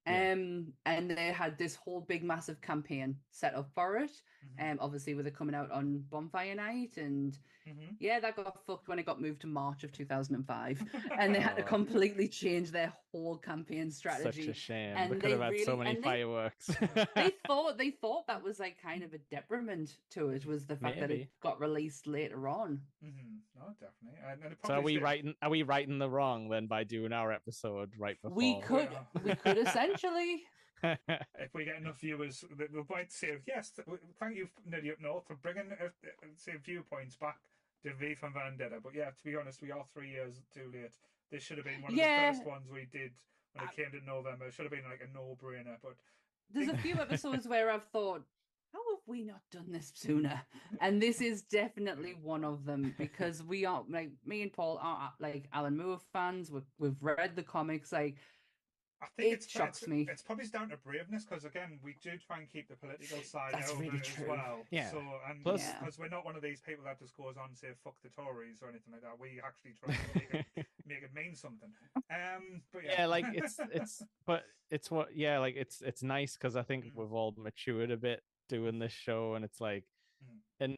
Yeah. And they had this whole big massive campaign set up for it. Obviously with it coming out on Bonfire Night, and yeah, that got fucked when it got moved to March of 2005, and they had to Oh. completely change their whole campaign strategy. Such a shame. And They could they have had so really- many and fireworks. they thought that was like kind of a detriment to it, was the fact that it Maybe. got released later on. No, definitely. And it So are probably we righting the wrong then by doing our episode right before? We could essentially. If we get enough viewers, we might say yes. Thank you, Niddy Up North, for bringing say viewpoints back to V from Vendetta. But yeah, to be honest, we are 3 years too late. This should have been one of the first ones we did when it came to November. It should have been like a no-brainer. But there's a few episodes where I've thought, how have we not done this sooner? And this is definitely one of them, because we are, like, me and Paul are like Alan Moore fans. We've read the comics. Like, I think it shocks me. It's probably down to braveness, because again, we do try and keep the political side That's out of really it true. as well. Yeah. So, and Plus- because we're not one of these people that just goes on and say fuck the Tories or anything like that. We actually try and make it mean something. But yeah, Yeah, like it's nice because I think we've all matured a bit doing this show, and it's like, and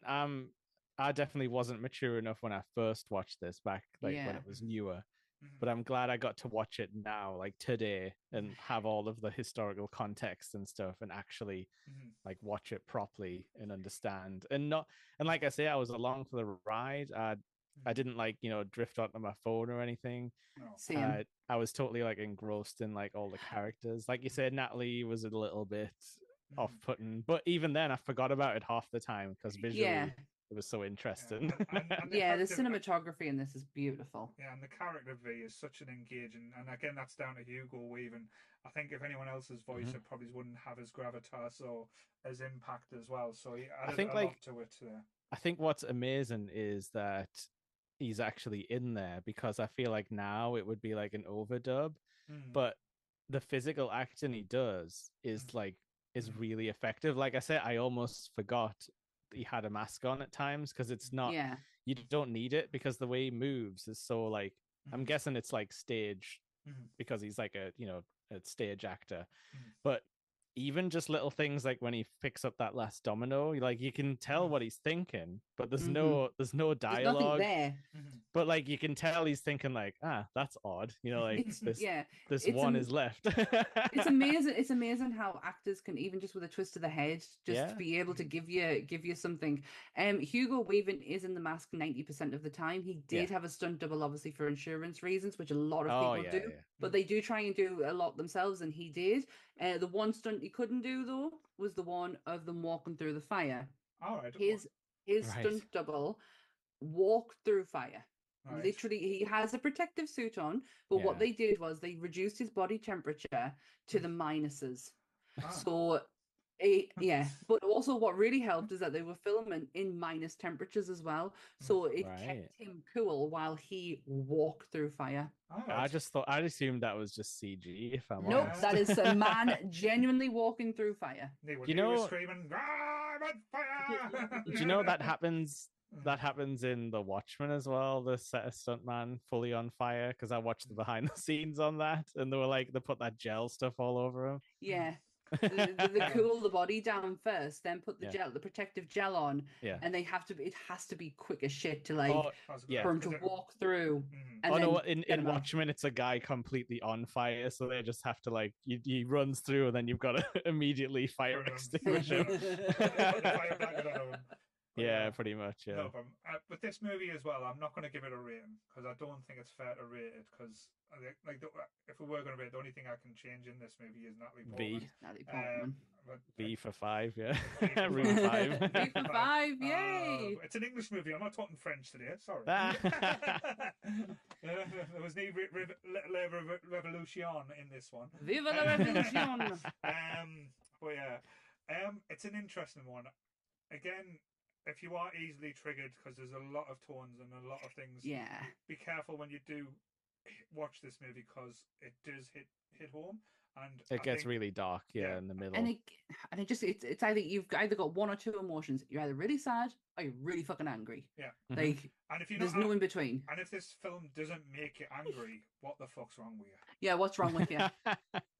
I definitely wasn't mature enough when I first watched this back, like when Yeah. it was newer. But I'm glad I got to watch it now, like today, and have all of the historical context and stuff, and actually like watch it properly and understand. And like I say, I was along for the ride. I didn't like, drift onto my phone or anything. Same. I was totally like engrossed in like all the characters. Like you said, Natalie was a little bit off-putting, but even then I forgot about it half the time because visually it was so interesting. And Yeah, the character- cinematography in this is beautiful. Yeah, and the character of V is such an engaging, and again, that's down to Hugo Weaving. I think if anyone else's voice, it probably wouldn't have as gravitas or as impact as well. So he added think, a like, lot to it there. I think what's amazing is that he's actually in there, because I feel like now it would be like an overdub, but the physical acting he does is really effective. Like I said, I almost forgot he had a mask on at times, because it's not, Yeah. you don't need it, because the way he moves is so like, I'm guessing it's like stage, because he's like a stage actor. But even just little things like when he picks up that last domino, like you can tell what he's thinking, but there's no There's dialogue. nothing there. But like you can tell he's thinking like, that's odd, like It's, this yeah. this it's one am- is left. It's amazing. It's amazing how actors can, even just with a twist of the head, just Yeah. be able to give you something. Hugo Weaving is in the mask 90% of the time. He did have a stunt double, obviously for insurance reasons, which a lot of people do. But they do try and do a lot themselves, and he did. The one stunt he couldn't do though was the one of them walking through the fire. All right. His Right. stunt double walked through fire. Right. Literally, he has a protective suit on, but what Yeah. they did was they reduced his body temperature to the minuses. Ah. So, but also what really helped is that they were filming in minus temperatures as well. So it Right. kept him cool while he walked through fire. All I right. I assumed that was just CG, if I'm Nope, honest. that is a man genuinely walking through fire. They were, You they were know- screaming, I'm on fire! Do you know that happens? That happens in The Watchmen as well. The set of stuntman fully on fire, because I watched the behind the scenes on that, and they were like, they put that gel stuff all over him. Yeah. They cool the body down first, then put the Yeah. the protective gel on, Yeah. and it has to be quick as shit to like Oh, yeah. for him to walk through. And oh then no! In get him out. Watchmen, it's a guy completely on fire, so they just have to like he runs through, and then you've got to immediately fire Burn him. extinguish him. Fire blanket on him. But Yeah, pretty much. Yeah. No problem. With this movie as well, I'm not going to give it a rating because I don't think it's fair to rate it. Because if we were going to rate, the only thing I can change in this movie is Natalie Portman. B. Natalie Portman. But, B for 5. Yeah. B for Room 5. B for 5, yay! It's an English movie. I'm not talking French today. Sorry. Ah. There was no revolution in this one. Vive la revolution! But yeah, it's an interesting one. Again, if you are easily triggered, because there's a lot of tones and a lot of things, Yeah. be careful when you do watch this movie because it does hit home, and It I gets think- really dark. Yeah, yeah. in the middle. And it's either you've either got one or two emotions. You're either really sad or you're really fucking angry. Yeah. Mhm. Like And if you're there's not, no in between. and if this film doesn't make you angry, what the fuck's wrong with you? Yeah, what's wrong with you?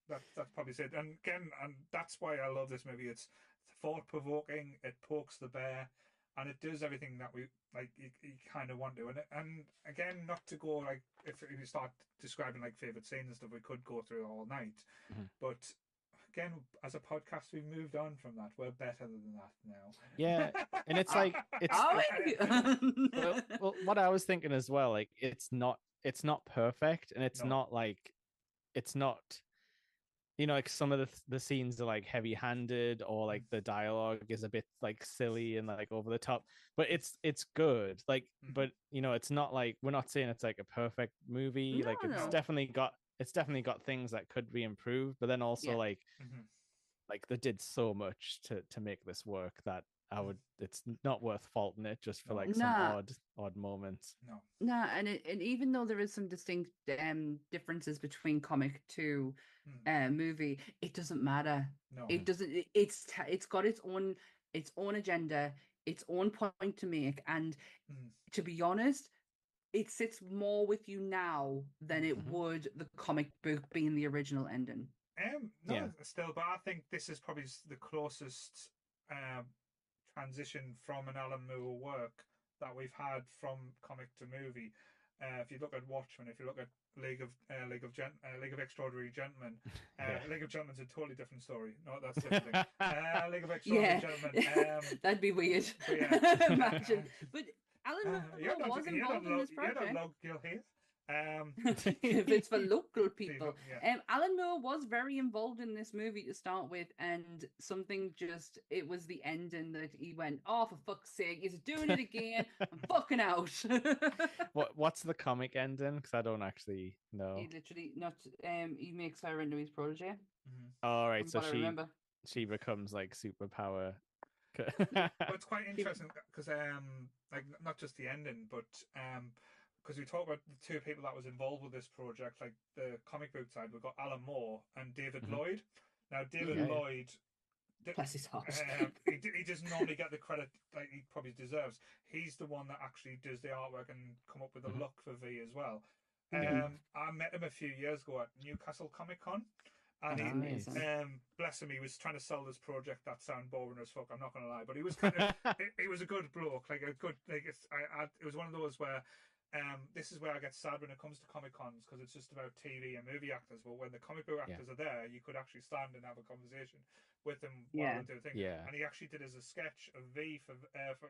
that's probably it. And again, and that's why I love this movie. It's thought provoking. It pokes the bear, and it does everything that we like. You kind of want to. And again, not to go like if we start describing like favorite scenes and stuff, we could go through all night. But again, as a podcast, we've moved on from that. We're better than that now. Yeah, and it's like it's Are we? well, what I was thinking as well, like it's not perfect, and it's No. not like it's not, you know, like some of the scenes are like heavy-handed, or like the dialogue is a bit like silly and like over the top, but it's good. Like, but you know, it's not like, we're not saying it's like a perfect movie. Like it's No. definitely got things that could be improved, but then also Yeah. like they did so much to make this work that it's not worth faulting it just for like some Nah. odd moments. No. No, and even though there is some distinct differences between comic to movie, it doesn't matter. No. It doesn't. It's got its own agenda, its own point to make, and to be honest, it sits more with you now than it would the comic book being the original ending. No, Yeah. still, but I think this is probably the closest transition from an Alan Moore work that we've had from comic to movie. If you look at Watchmen, if you look at League of Extraordinary Gentlemen, League of Gentlemen's a totally different story. No, that's a different thing. League of Extraordinary Gentlemen. That'd be weird. But yeah. Imagine, but Alan Moore was involved in this project. You're not local here. If it's for local people. Yeah. Alan Moore was very involved in this movie to start with, and something it was the ending that he went, oh, for fuck's sake, he's doing it again. I'm fucking out. What's the comic ending? Because I don't actually know. He literally he makes her into his protege. All right, so I remember. she becomes like superpower. But it's quite interesting because like not just the ending, but because we talk about the two people that was involved with this project, like the comic book side, we've got Alan Moore and David Lloyd. Now, David Lloyd, bless his heart, he doesn't normally get the credit like he probably deserves. He's the one that actually does the artwork and come up with the look for V as well. I met him a few years ago at Newcastle Comic Con. And bless him, he was trying to sell this project that sounded boring as fuck. I'm not going to lie, but he was kind of, he was a good bloke, like a good, like it was one of those where, this is where I get sad when it comes to Comic Cons because it's just about TV and movie actors. But when the comic book actors are there, you could actually stand and have a conversation with them while they do the thing. Yeah. And he actually did as a sketch of V for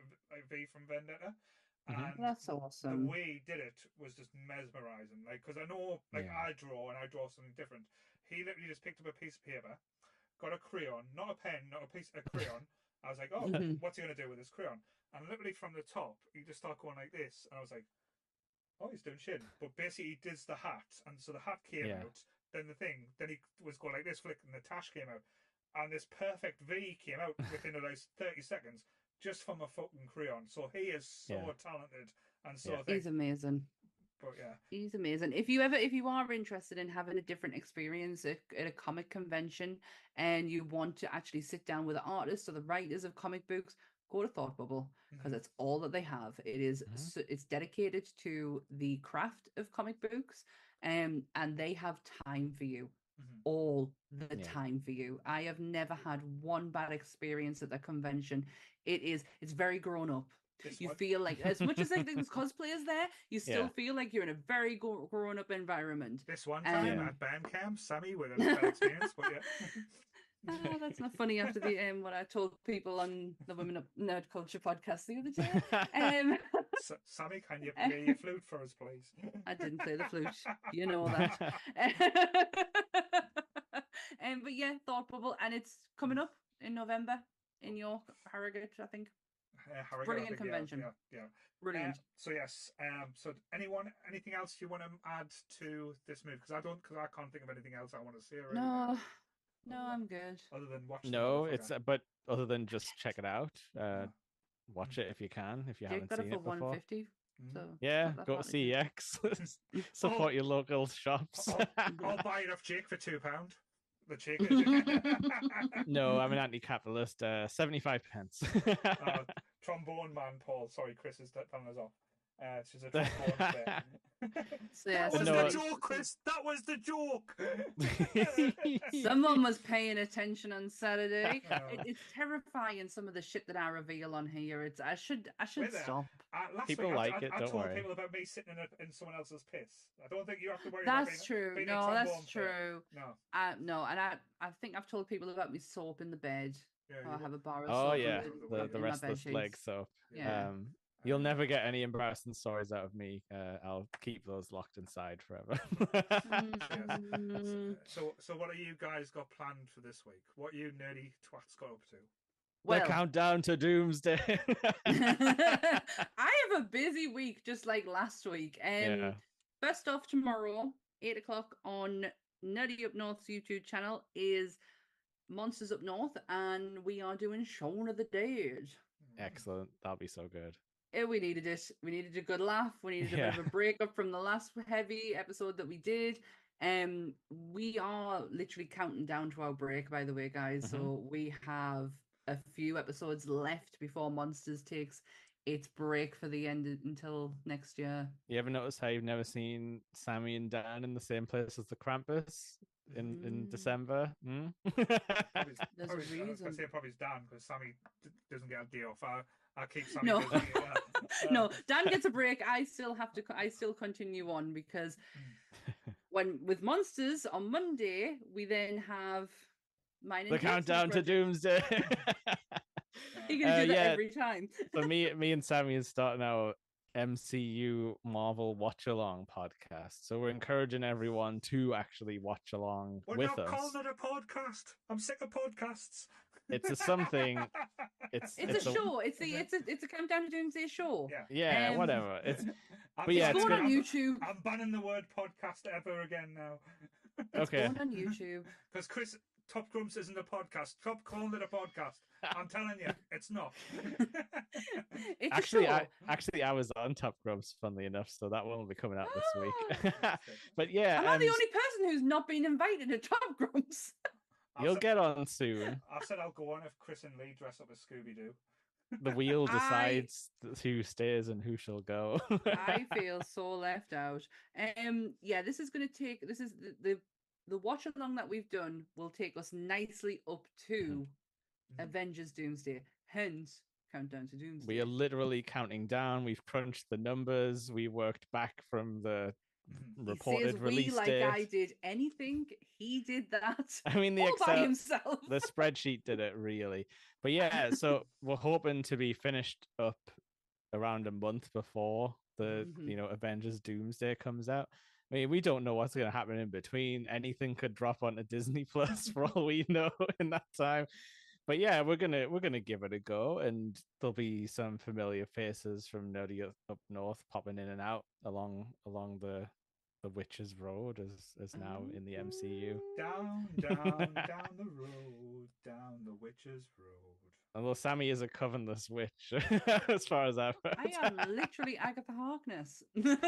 V from Vendetta. And that's awesome. The way he did it was just mesmerizing. Like, because I know, like, I draw something different. He literally just picked up a piece of paper, got a crayon, not a pen, not a crayon. I was like, oh, what's he going to do with this crayon? And literally from the top, he just started going like this. And I was like, oh, he's doing shit. But basically, he did the hat. And so the hat came out. Then he was going like this, flick, and the tash came out. And this perfect V came out within about 30 seconds just from a fucking crayon. So he is so talented and so he's amazing. But yeah, he's amazing. If you are interested in having a different experience at a comic convention and you want to actually sit down with the artists or the writers of comic books, go to Thought Bubble because that's all that they have. It is it's dedicated to the craft of comic books, and they have time for you. All the time for you. I have never had one bad experience at the convention. It's very grown up. You feel like, as much as like there's cosplayers there, you still feel like you're in a very grown up environment. This one time at Bandcamp, Sammy with a bad experience, but that's not funny after the what I told people on the Women Up Nerd Culture podcast the other day. Sammy, can you play your flute for us, please? I didn't play the flute. You know that. But yeah, Thought Bubble, and it's coming up in November in York, Harrogate, I think. Harrogate, brilliant convention. Yeah. Brilliant. So yes. So anything else you want to add to this movie? Because I can't think of anything else I want to say. No, I'm good. Other than watch. No, but other than just check it out. Watch it if you can. If you haven't seen it before. $150. So yeah, go to CEX. Support your local shops. I'll buy it off Jake for £2. The Jake. No, I'm an anti-capitalist. 75 pence. Trombone man, Paul. Sorry, Chris is telling us off. She's a trombone player. So, yeah, That was No, the it- joke, Chris. That was the joke. someone was paying attention on Saturday. Oh. It's terrifying, some of the shit that I reveal on here. It's I should Wait there. stop. Last People week, like it, I don't told worry. people about me sitting in someone else's piss. I don't think you have to worry about That's being, true. being a No, trombone that's player. true. No. No, and I think I've told people about me soap in the bed. Yeah, I you have a bar of Oh soap yeah, in the in my restless bed leg sheets. soap. Yeah. You'll never get any embarrassing stories out of me. I'll keep those locked inside forever. Mm, So what are you guys got planned for this week? What you nerdy twats got up to? The well, countdown to doomsday. I have a busy week, just like last week. Yeah. First off, tomorrow, 8 o'clock on Nerdy Up North's YouTube channel is Monsters Up North, and we are doing Shaun of the Dead. Excellent. That'll be so good. We needed it. We needed a good laugh. We needed a bit of a breakup from the last heavy episode that we did. We are literally counting down to our break, by the way, guys. So we have a few episodes left before Monsters takes its break for the end until next year. You ever notice how you've never seen Sammy and Dan in the same place as the Krampus in December? Hmm? Probably, There's a I was gonna reason. say probably it's Dan because Sammy doesn't get a day off. I'll keep Sammy No. busy. No, Dan gets a break. I still continue on because when with Monsters on Monday, we then have mine and The Jason's countdown to project. doomsday. You're gonna do that yeah. every time. So me and Sammy is starting our MCU Marvel watch along podcast. So we're encouraging everyone to actually watch along We're with not us. calling it a podcast. I'm sick of podcasts. It's a something. It's It's a show. It's a countdown to doomsday show. Yeah. Yeah, whatever. It's I'm But yeah, It's it's going on gonna- YouTube. I'm banning the word podcast ever again now. okay. Going on YouTube. Because Chris Top Grumps isn't a podcast. Stop calling it a podcast. I'm telling you, it's not. It's Actually, a show. I was on Top Grumps, funnily enough, so that one will be coming out this week. Oh. But yeah, Am I the only person who's not been invited to Top Grumps? you'll get on soon. I said I'll go on if Chris and Lee dress up as Scooby Doo. The wheel I- decides who stays and who shall go. I feel so left out. Yeah, this is the watch along that we've done will take us nicely up to Avengers Doomsday. Hence, countdown to Doomsday. We are literally counting down. We've crunched the numbers. We worked back from the He reported says release we like date. I did anything. He did that I mean, the all by Excel, himself. the spreadsheet did it really. But yeah, so we're hoping to be finished up around a month before the Mhm. Avengers Doomsday comes out. I mean, we don't know what's going to happen in between. Anything could drop onto Disney Plus for all we know in that time. But yeah, we're gonna give it a go, and there'll be some familiar faces from Nerdy Up North popping in and out along the Witches Road as now in the MCU. Down the road, down the witch's road. Although Sammy is a covenless witch, as far as I've heard. I am literally Agatha Harkness.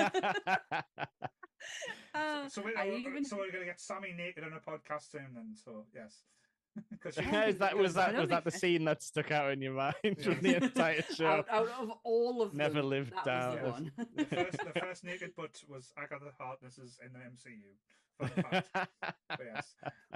So I even we're gonna get Sammy naked on a podcast soon, then. So yes. Because was I don't that the think- scene that stuck out in your mind from the entire show? out of all of Never them, lived that down. was the one. the first naked butt was Agatha Harkness's in the MCU. Fun fact. But yes.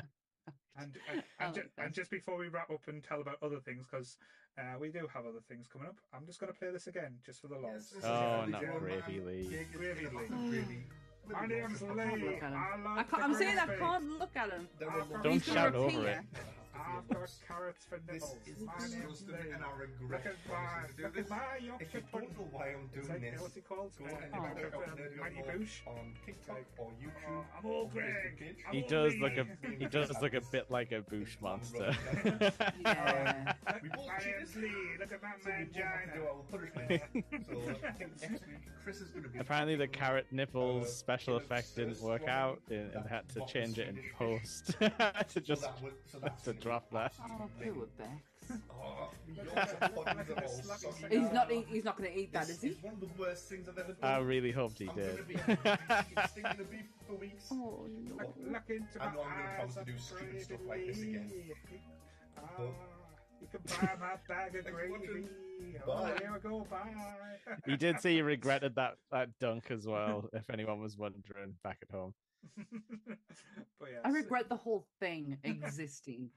And just before we wrap up and tell about other things, because we do have other things coming up, I'm just going to play this again, just for the lols. Oh, not Gravy Lee. Gravy Lee. Gravy. My name's I can't Lee. look at him. I like I'm saying I gravy. can't look at him. Don't He's gonna shout over repeat it. I've got carrots for This nipples. is My name's Lee. and I regret Look at my, promising to do look this. at my If Yorkshire you pudding. don't know why I'm It's doing like, this, what's it called? go and Oh. check out Nerdy Mighty Up North Boosh. on TikTok or YouTube. I'm all or Greg. Facebook I'm He all does Lee. look a bit like a bush monster. Yeah. We both My cheated, name's Lee. Look at my so we both have to do mangina. our punishment. So I think next week Chris is going to be. Apparently, the carrot nipples special Caleb's effect didn't work strong, out, and they had to that change it in Swedish post So to just that's to drop that. Oh, poor Bex. Oh, Yorkshire puddings are all soggy. He's not going to eat that, is he? It's one of the worst things I've ever done. I really hoped he I'm did. gonna be stinking the beef for weeks. Oh no. Look into I know my I'm gonna eyes. promise to do stupid stuff like this again. Ah. You can buy my bag of Thanks for watching. gravy. Oh, Bye. here we go. Bye. He did say he regretted that dunk as well, if anyone was wondering back at home. But yes, I regret the whole thing existing.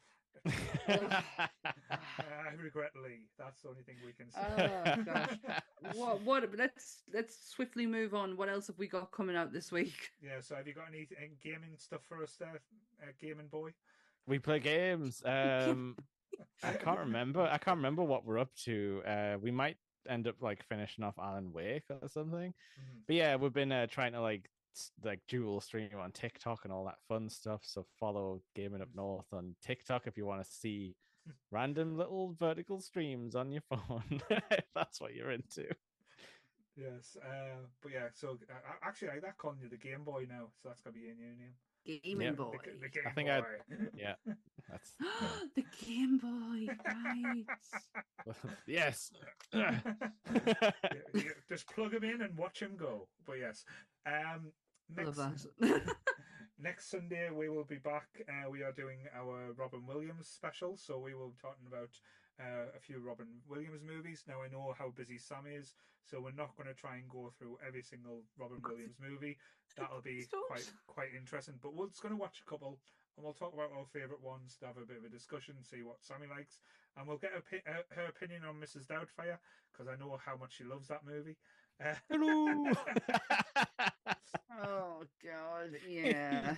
I regret Lee. That's the only thing we can say. Oh gosh. What let's swiftly move on. What else have we got coming out this week? Yeah, so have you got any gaming stuff for us there, gaming boy? We play games. I can't remember what we're up to. We might end up like finishing off Alan Wake or something. Mhm. But yeah, we've been trying to like dual stream on TikTok and all that fun stuff. So follow Gaming Up North on TikTok if you want to see random little vertical streams on your phone, if that's what you're into. Yes, but yeah, so actually, I like that calling you the Game Boy now, so that's gonna be your new name. Gaming Yeah. Boy. The Game I think Boy. Yeah, that's The Game Boy, right. yes. You just plug him in and watch him go. But yes, I love next that. next Sunday we will be back. We are doing our Robin Williams special, so we will be talking about a few Robin Williams movies. Now I know how busy Sam is, so we're not going to try and go through every single Robin Williams movie. That'll be Don't. quite interesting. But we're just going to watch a couple, and we'll talk about our favourite ones to have a bit of a discussion, see what Sammy likes, and we'll get her opinion on Mrs. Doubtfire because I know how much she loves that movie. Hello. Oh god, yeah.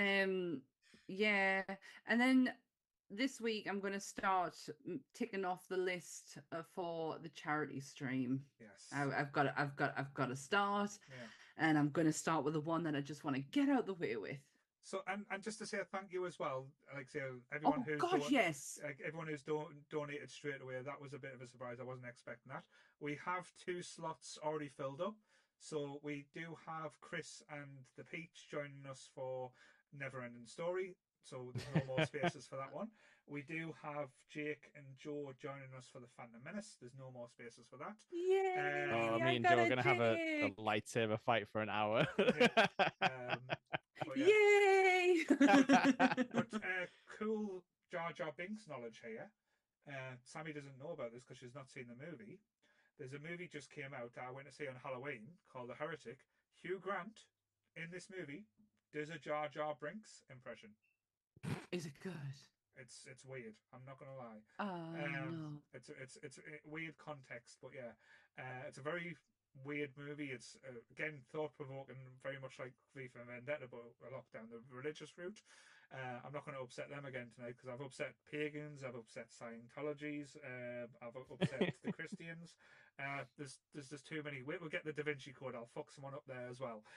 Yeah. And then this week I'm going to start ticking off the list for the charity stream. Yes. I've got to start, Yeah. and I'm going to start with the one that I just want to get out the way with. So and just to say thank you as well, like say everyone Oh who's god, yes. like everyone who's donated straight away. That was a bit of a surprise. I wasn't expecting that. We have 2 slots already filled up, so we do have Chris and the Peach joining us for Neverending Story. So there's no more spaces for that one. We do have Jake and Joe joining us for the Phantom Menace. There's no more spaces for that. Yay! Oh, I me and got Joe are a gonna have a Jake. lightsaber fight for an hour. But yeah. Yay! But cool Jar Jar Binks knowledge here. Sammy doesn't know about this because she's not seen the movie. There's a movie just came out that I went to see on Halloween called The Heretic. Hugh Grant in this movie does a Jar Jar Binks impression. Is it good? It's weird. I'm not gonna lie. No. It's a weird context, but yeah, it's a very weird movie. It's again thought provoking, very much like V for Vendetta, but a locked down the religious route. I'm not going to upset them again tonight because I've upset pagans, I've upset Scientologies, I've upset the Christians. There's too many. We'll get the Da Vinci Code. I'll fuck someone up there as well.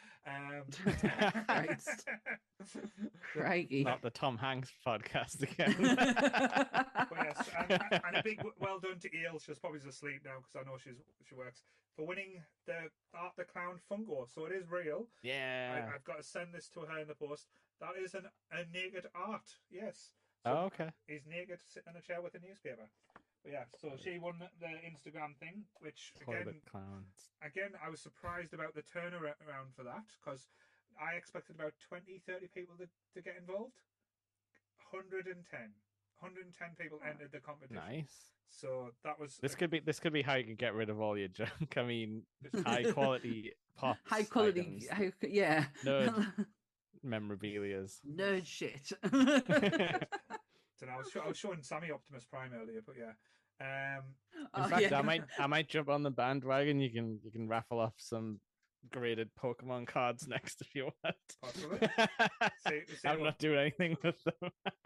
Christ. Crikey. Not the Tom Hanks podcast again. But yes, and a big well done to Eel. She's probably asleep now because I know she works for winning the Art the Clown Funko. So it is real. Yeah. I've got to send this to her in the post. That is a naked art. Yes. So Oh, okay. he's naked, sitting in a chair with a newspaper. But yeah, so she won the Instagram thing, which Toilet clowns. again, I was surprised about the turnaround for that because I expected about 20, 30 people to get involved. 110 people entered the competition. Nice. So that was This could be how you can get rid of all your junk. I mean, high quality pop. High quality. Yeah. Nerd memorabilias. Nerd shit. So now I was showing Sammy Optimus Prime earlier, but yeah. In fact, I might jump on the bandwagon. You can raffle off some graded Pokemon cards next if you want. Possibly. I'm not doing anything with them.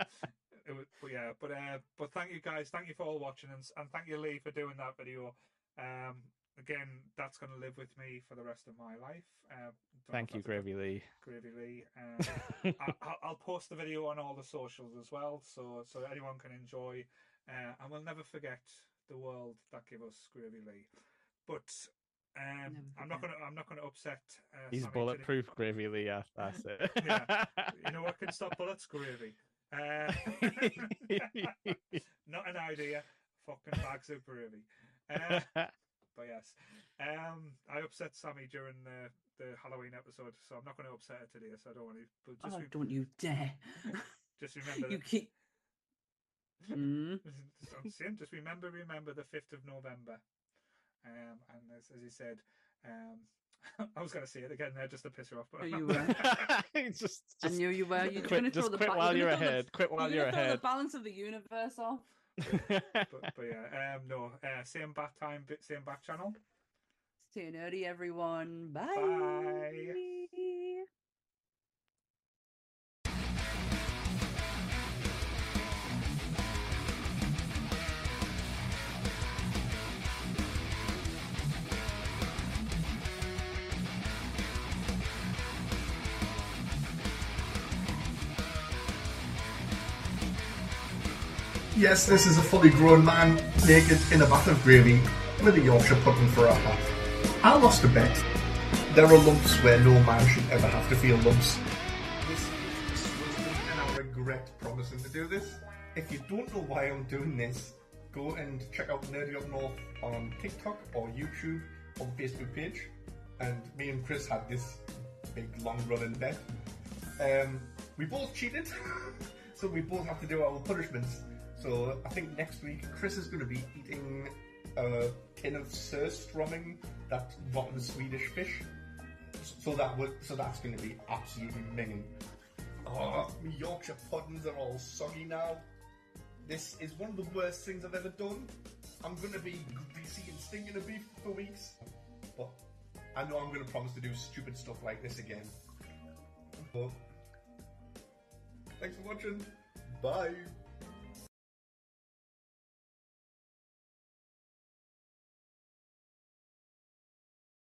But thank you guys. Thank you for all watching, and thank you, Lee, for doing that video. Again, that's going to live with me for the rest of my life. Thank you, Gravy Lee. Gravy Lee. I'll post the video on all the socials as well, so anyone can enjoy. And we'll never forget the world that gave us Gravy Lee. But I'm not gonna upset. He's Sammy bulletproof, Gravy Lee. That's it. Yeah. You know what can stop bullets? Gravy. Not an idea. Fucking bags of gravy. But yes, I upset Sammy during the Halloween episode, so I'm not going to upset her today. So I don't want to. But just don't you dare! Just remember You keep. Mm. I'm saying, just remember the 5th of November. And as you said, I was going to say it again there just to piss her off. But Oh, you were. just, I knew you were. You're quit, going to throw just the quit ba- while you're you're gonna throw ahead. Quit while you're you're going to throw ahead. the balance of the universe off. but yeah, no, same bat time, same back channel. Stay nerdy, everyone. Bye. Bye. Yes, this is a fully grown man naked in a bath of gravy with a Yorkshire pudding for a hat. I lost a bet. There are lumps where no man should ever have to feel lumps. This is disgusting and I regret promising to do this. If you don't know why I'm doing this, go and check out Nerdy Up North on TikTok or YouTube or the Facebook page. And me and Chris had this big long running bet. We both cheated, so we both have to do our punishments. So I think next week Chris is going to be eating a tin of surströmming, that rotten Swedish fish. So that's going to be absolutely minging. Oh, my Yorkshire puddings are all soggy now. This is one of the worst things I've ever done. I'm going to be greasy and stinking of beef for weeks. But I know I'm going to promise to do stupid stuff like this again. But thanks for watching. Bye.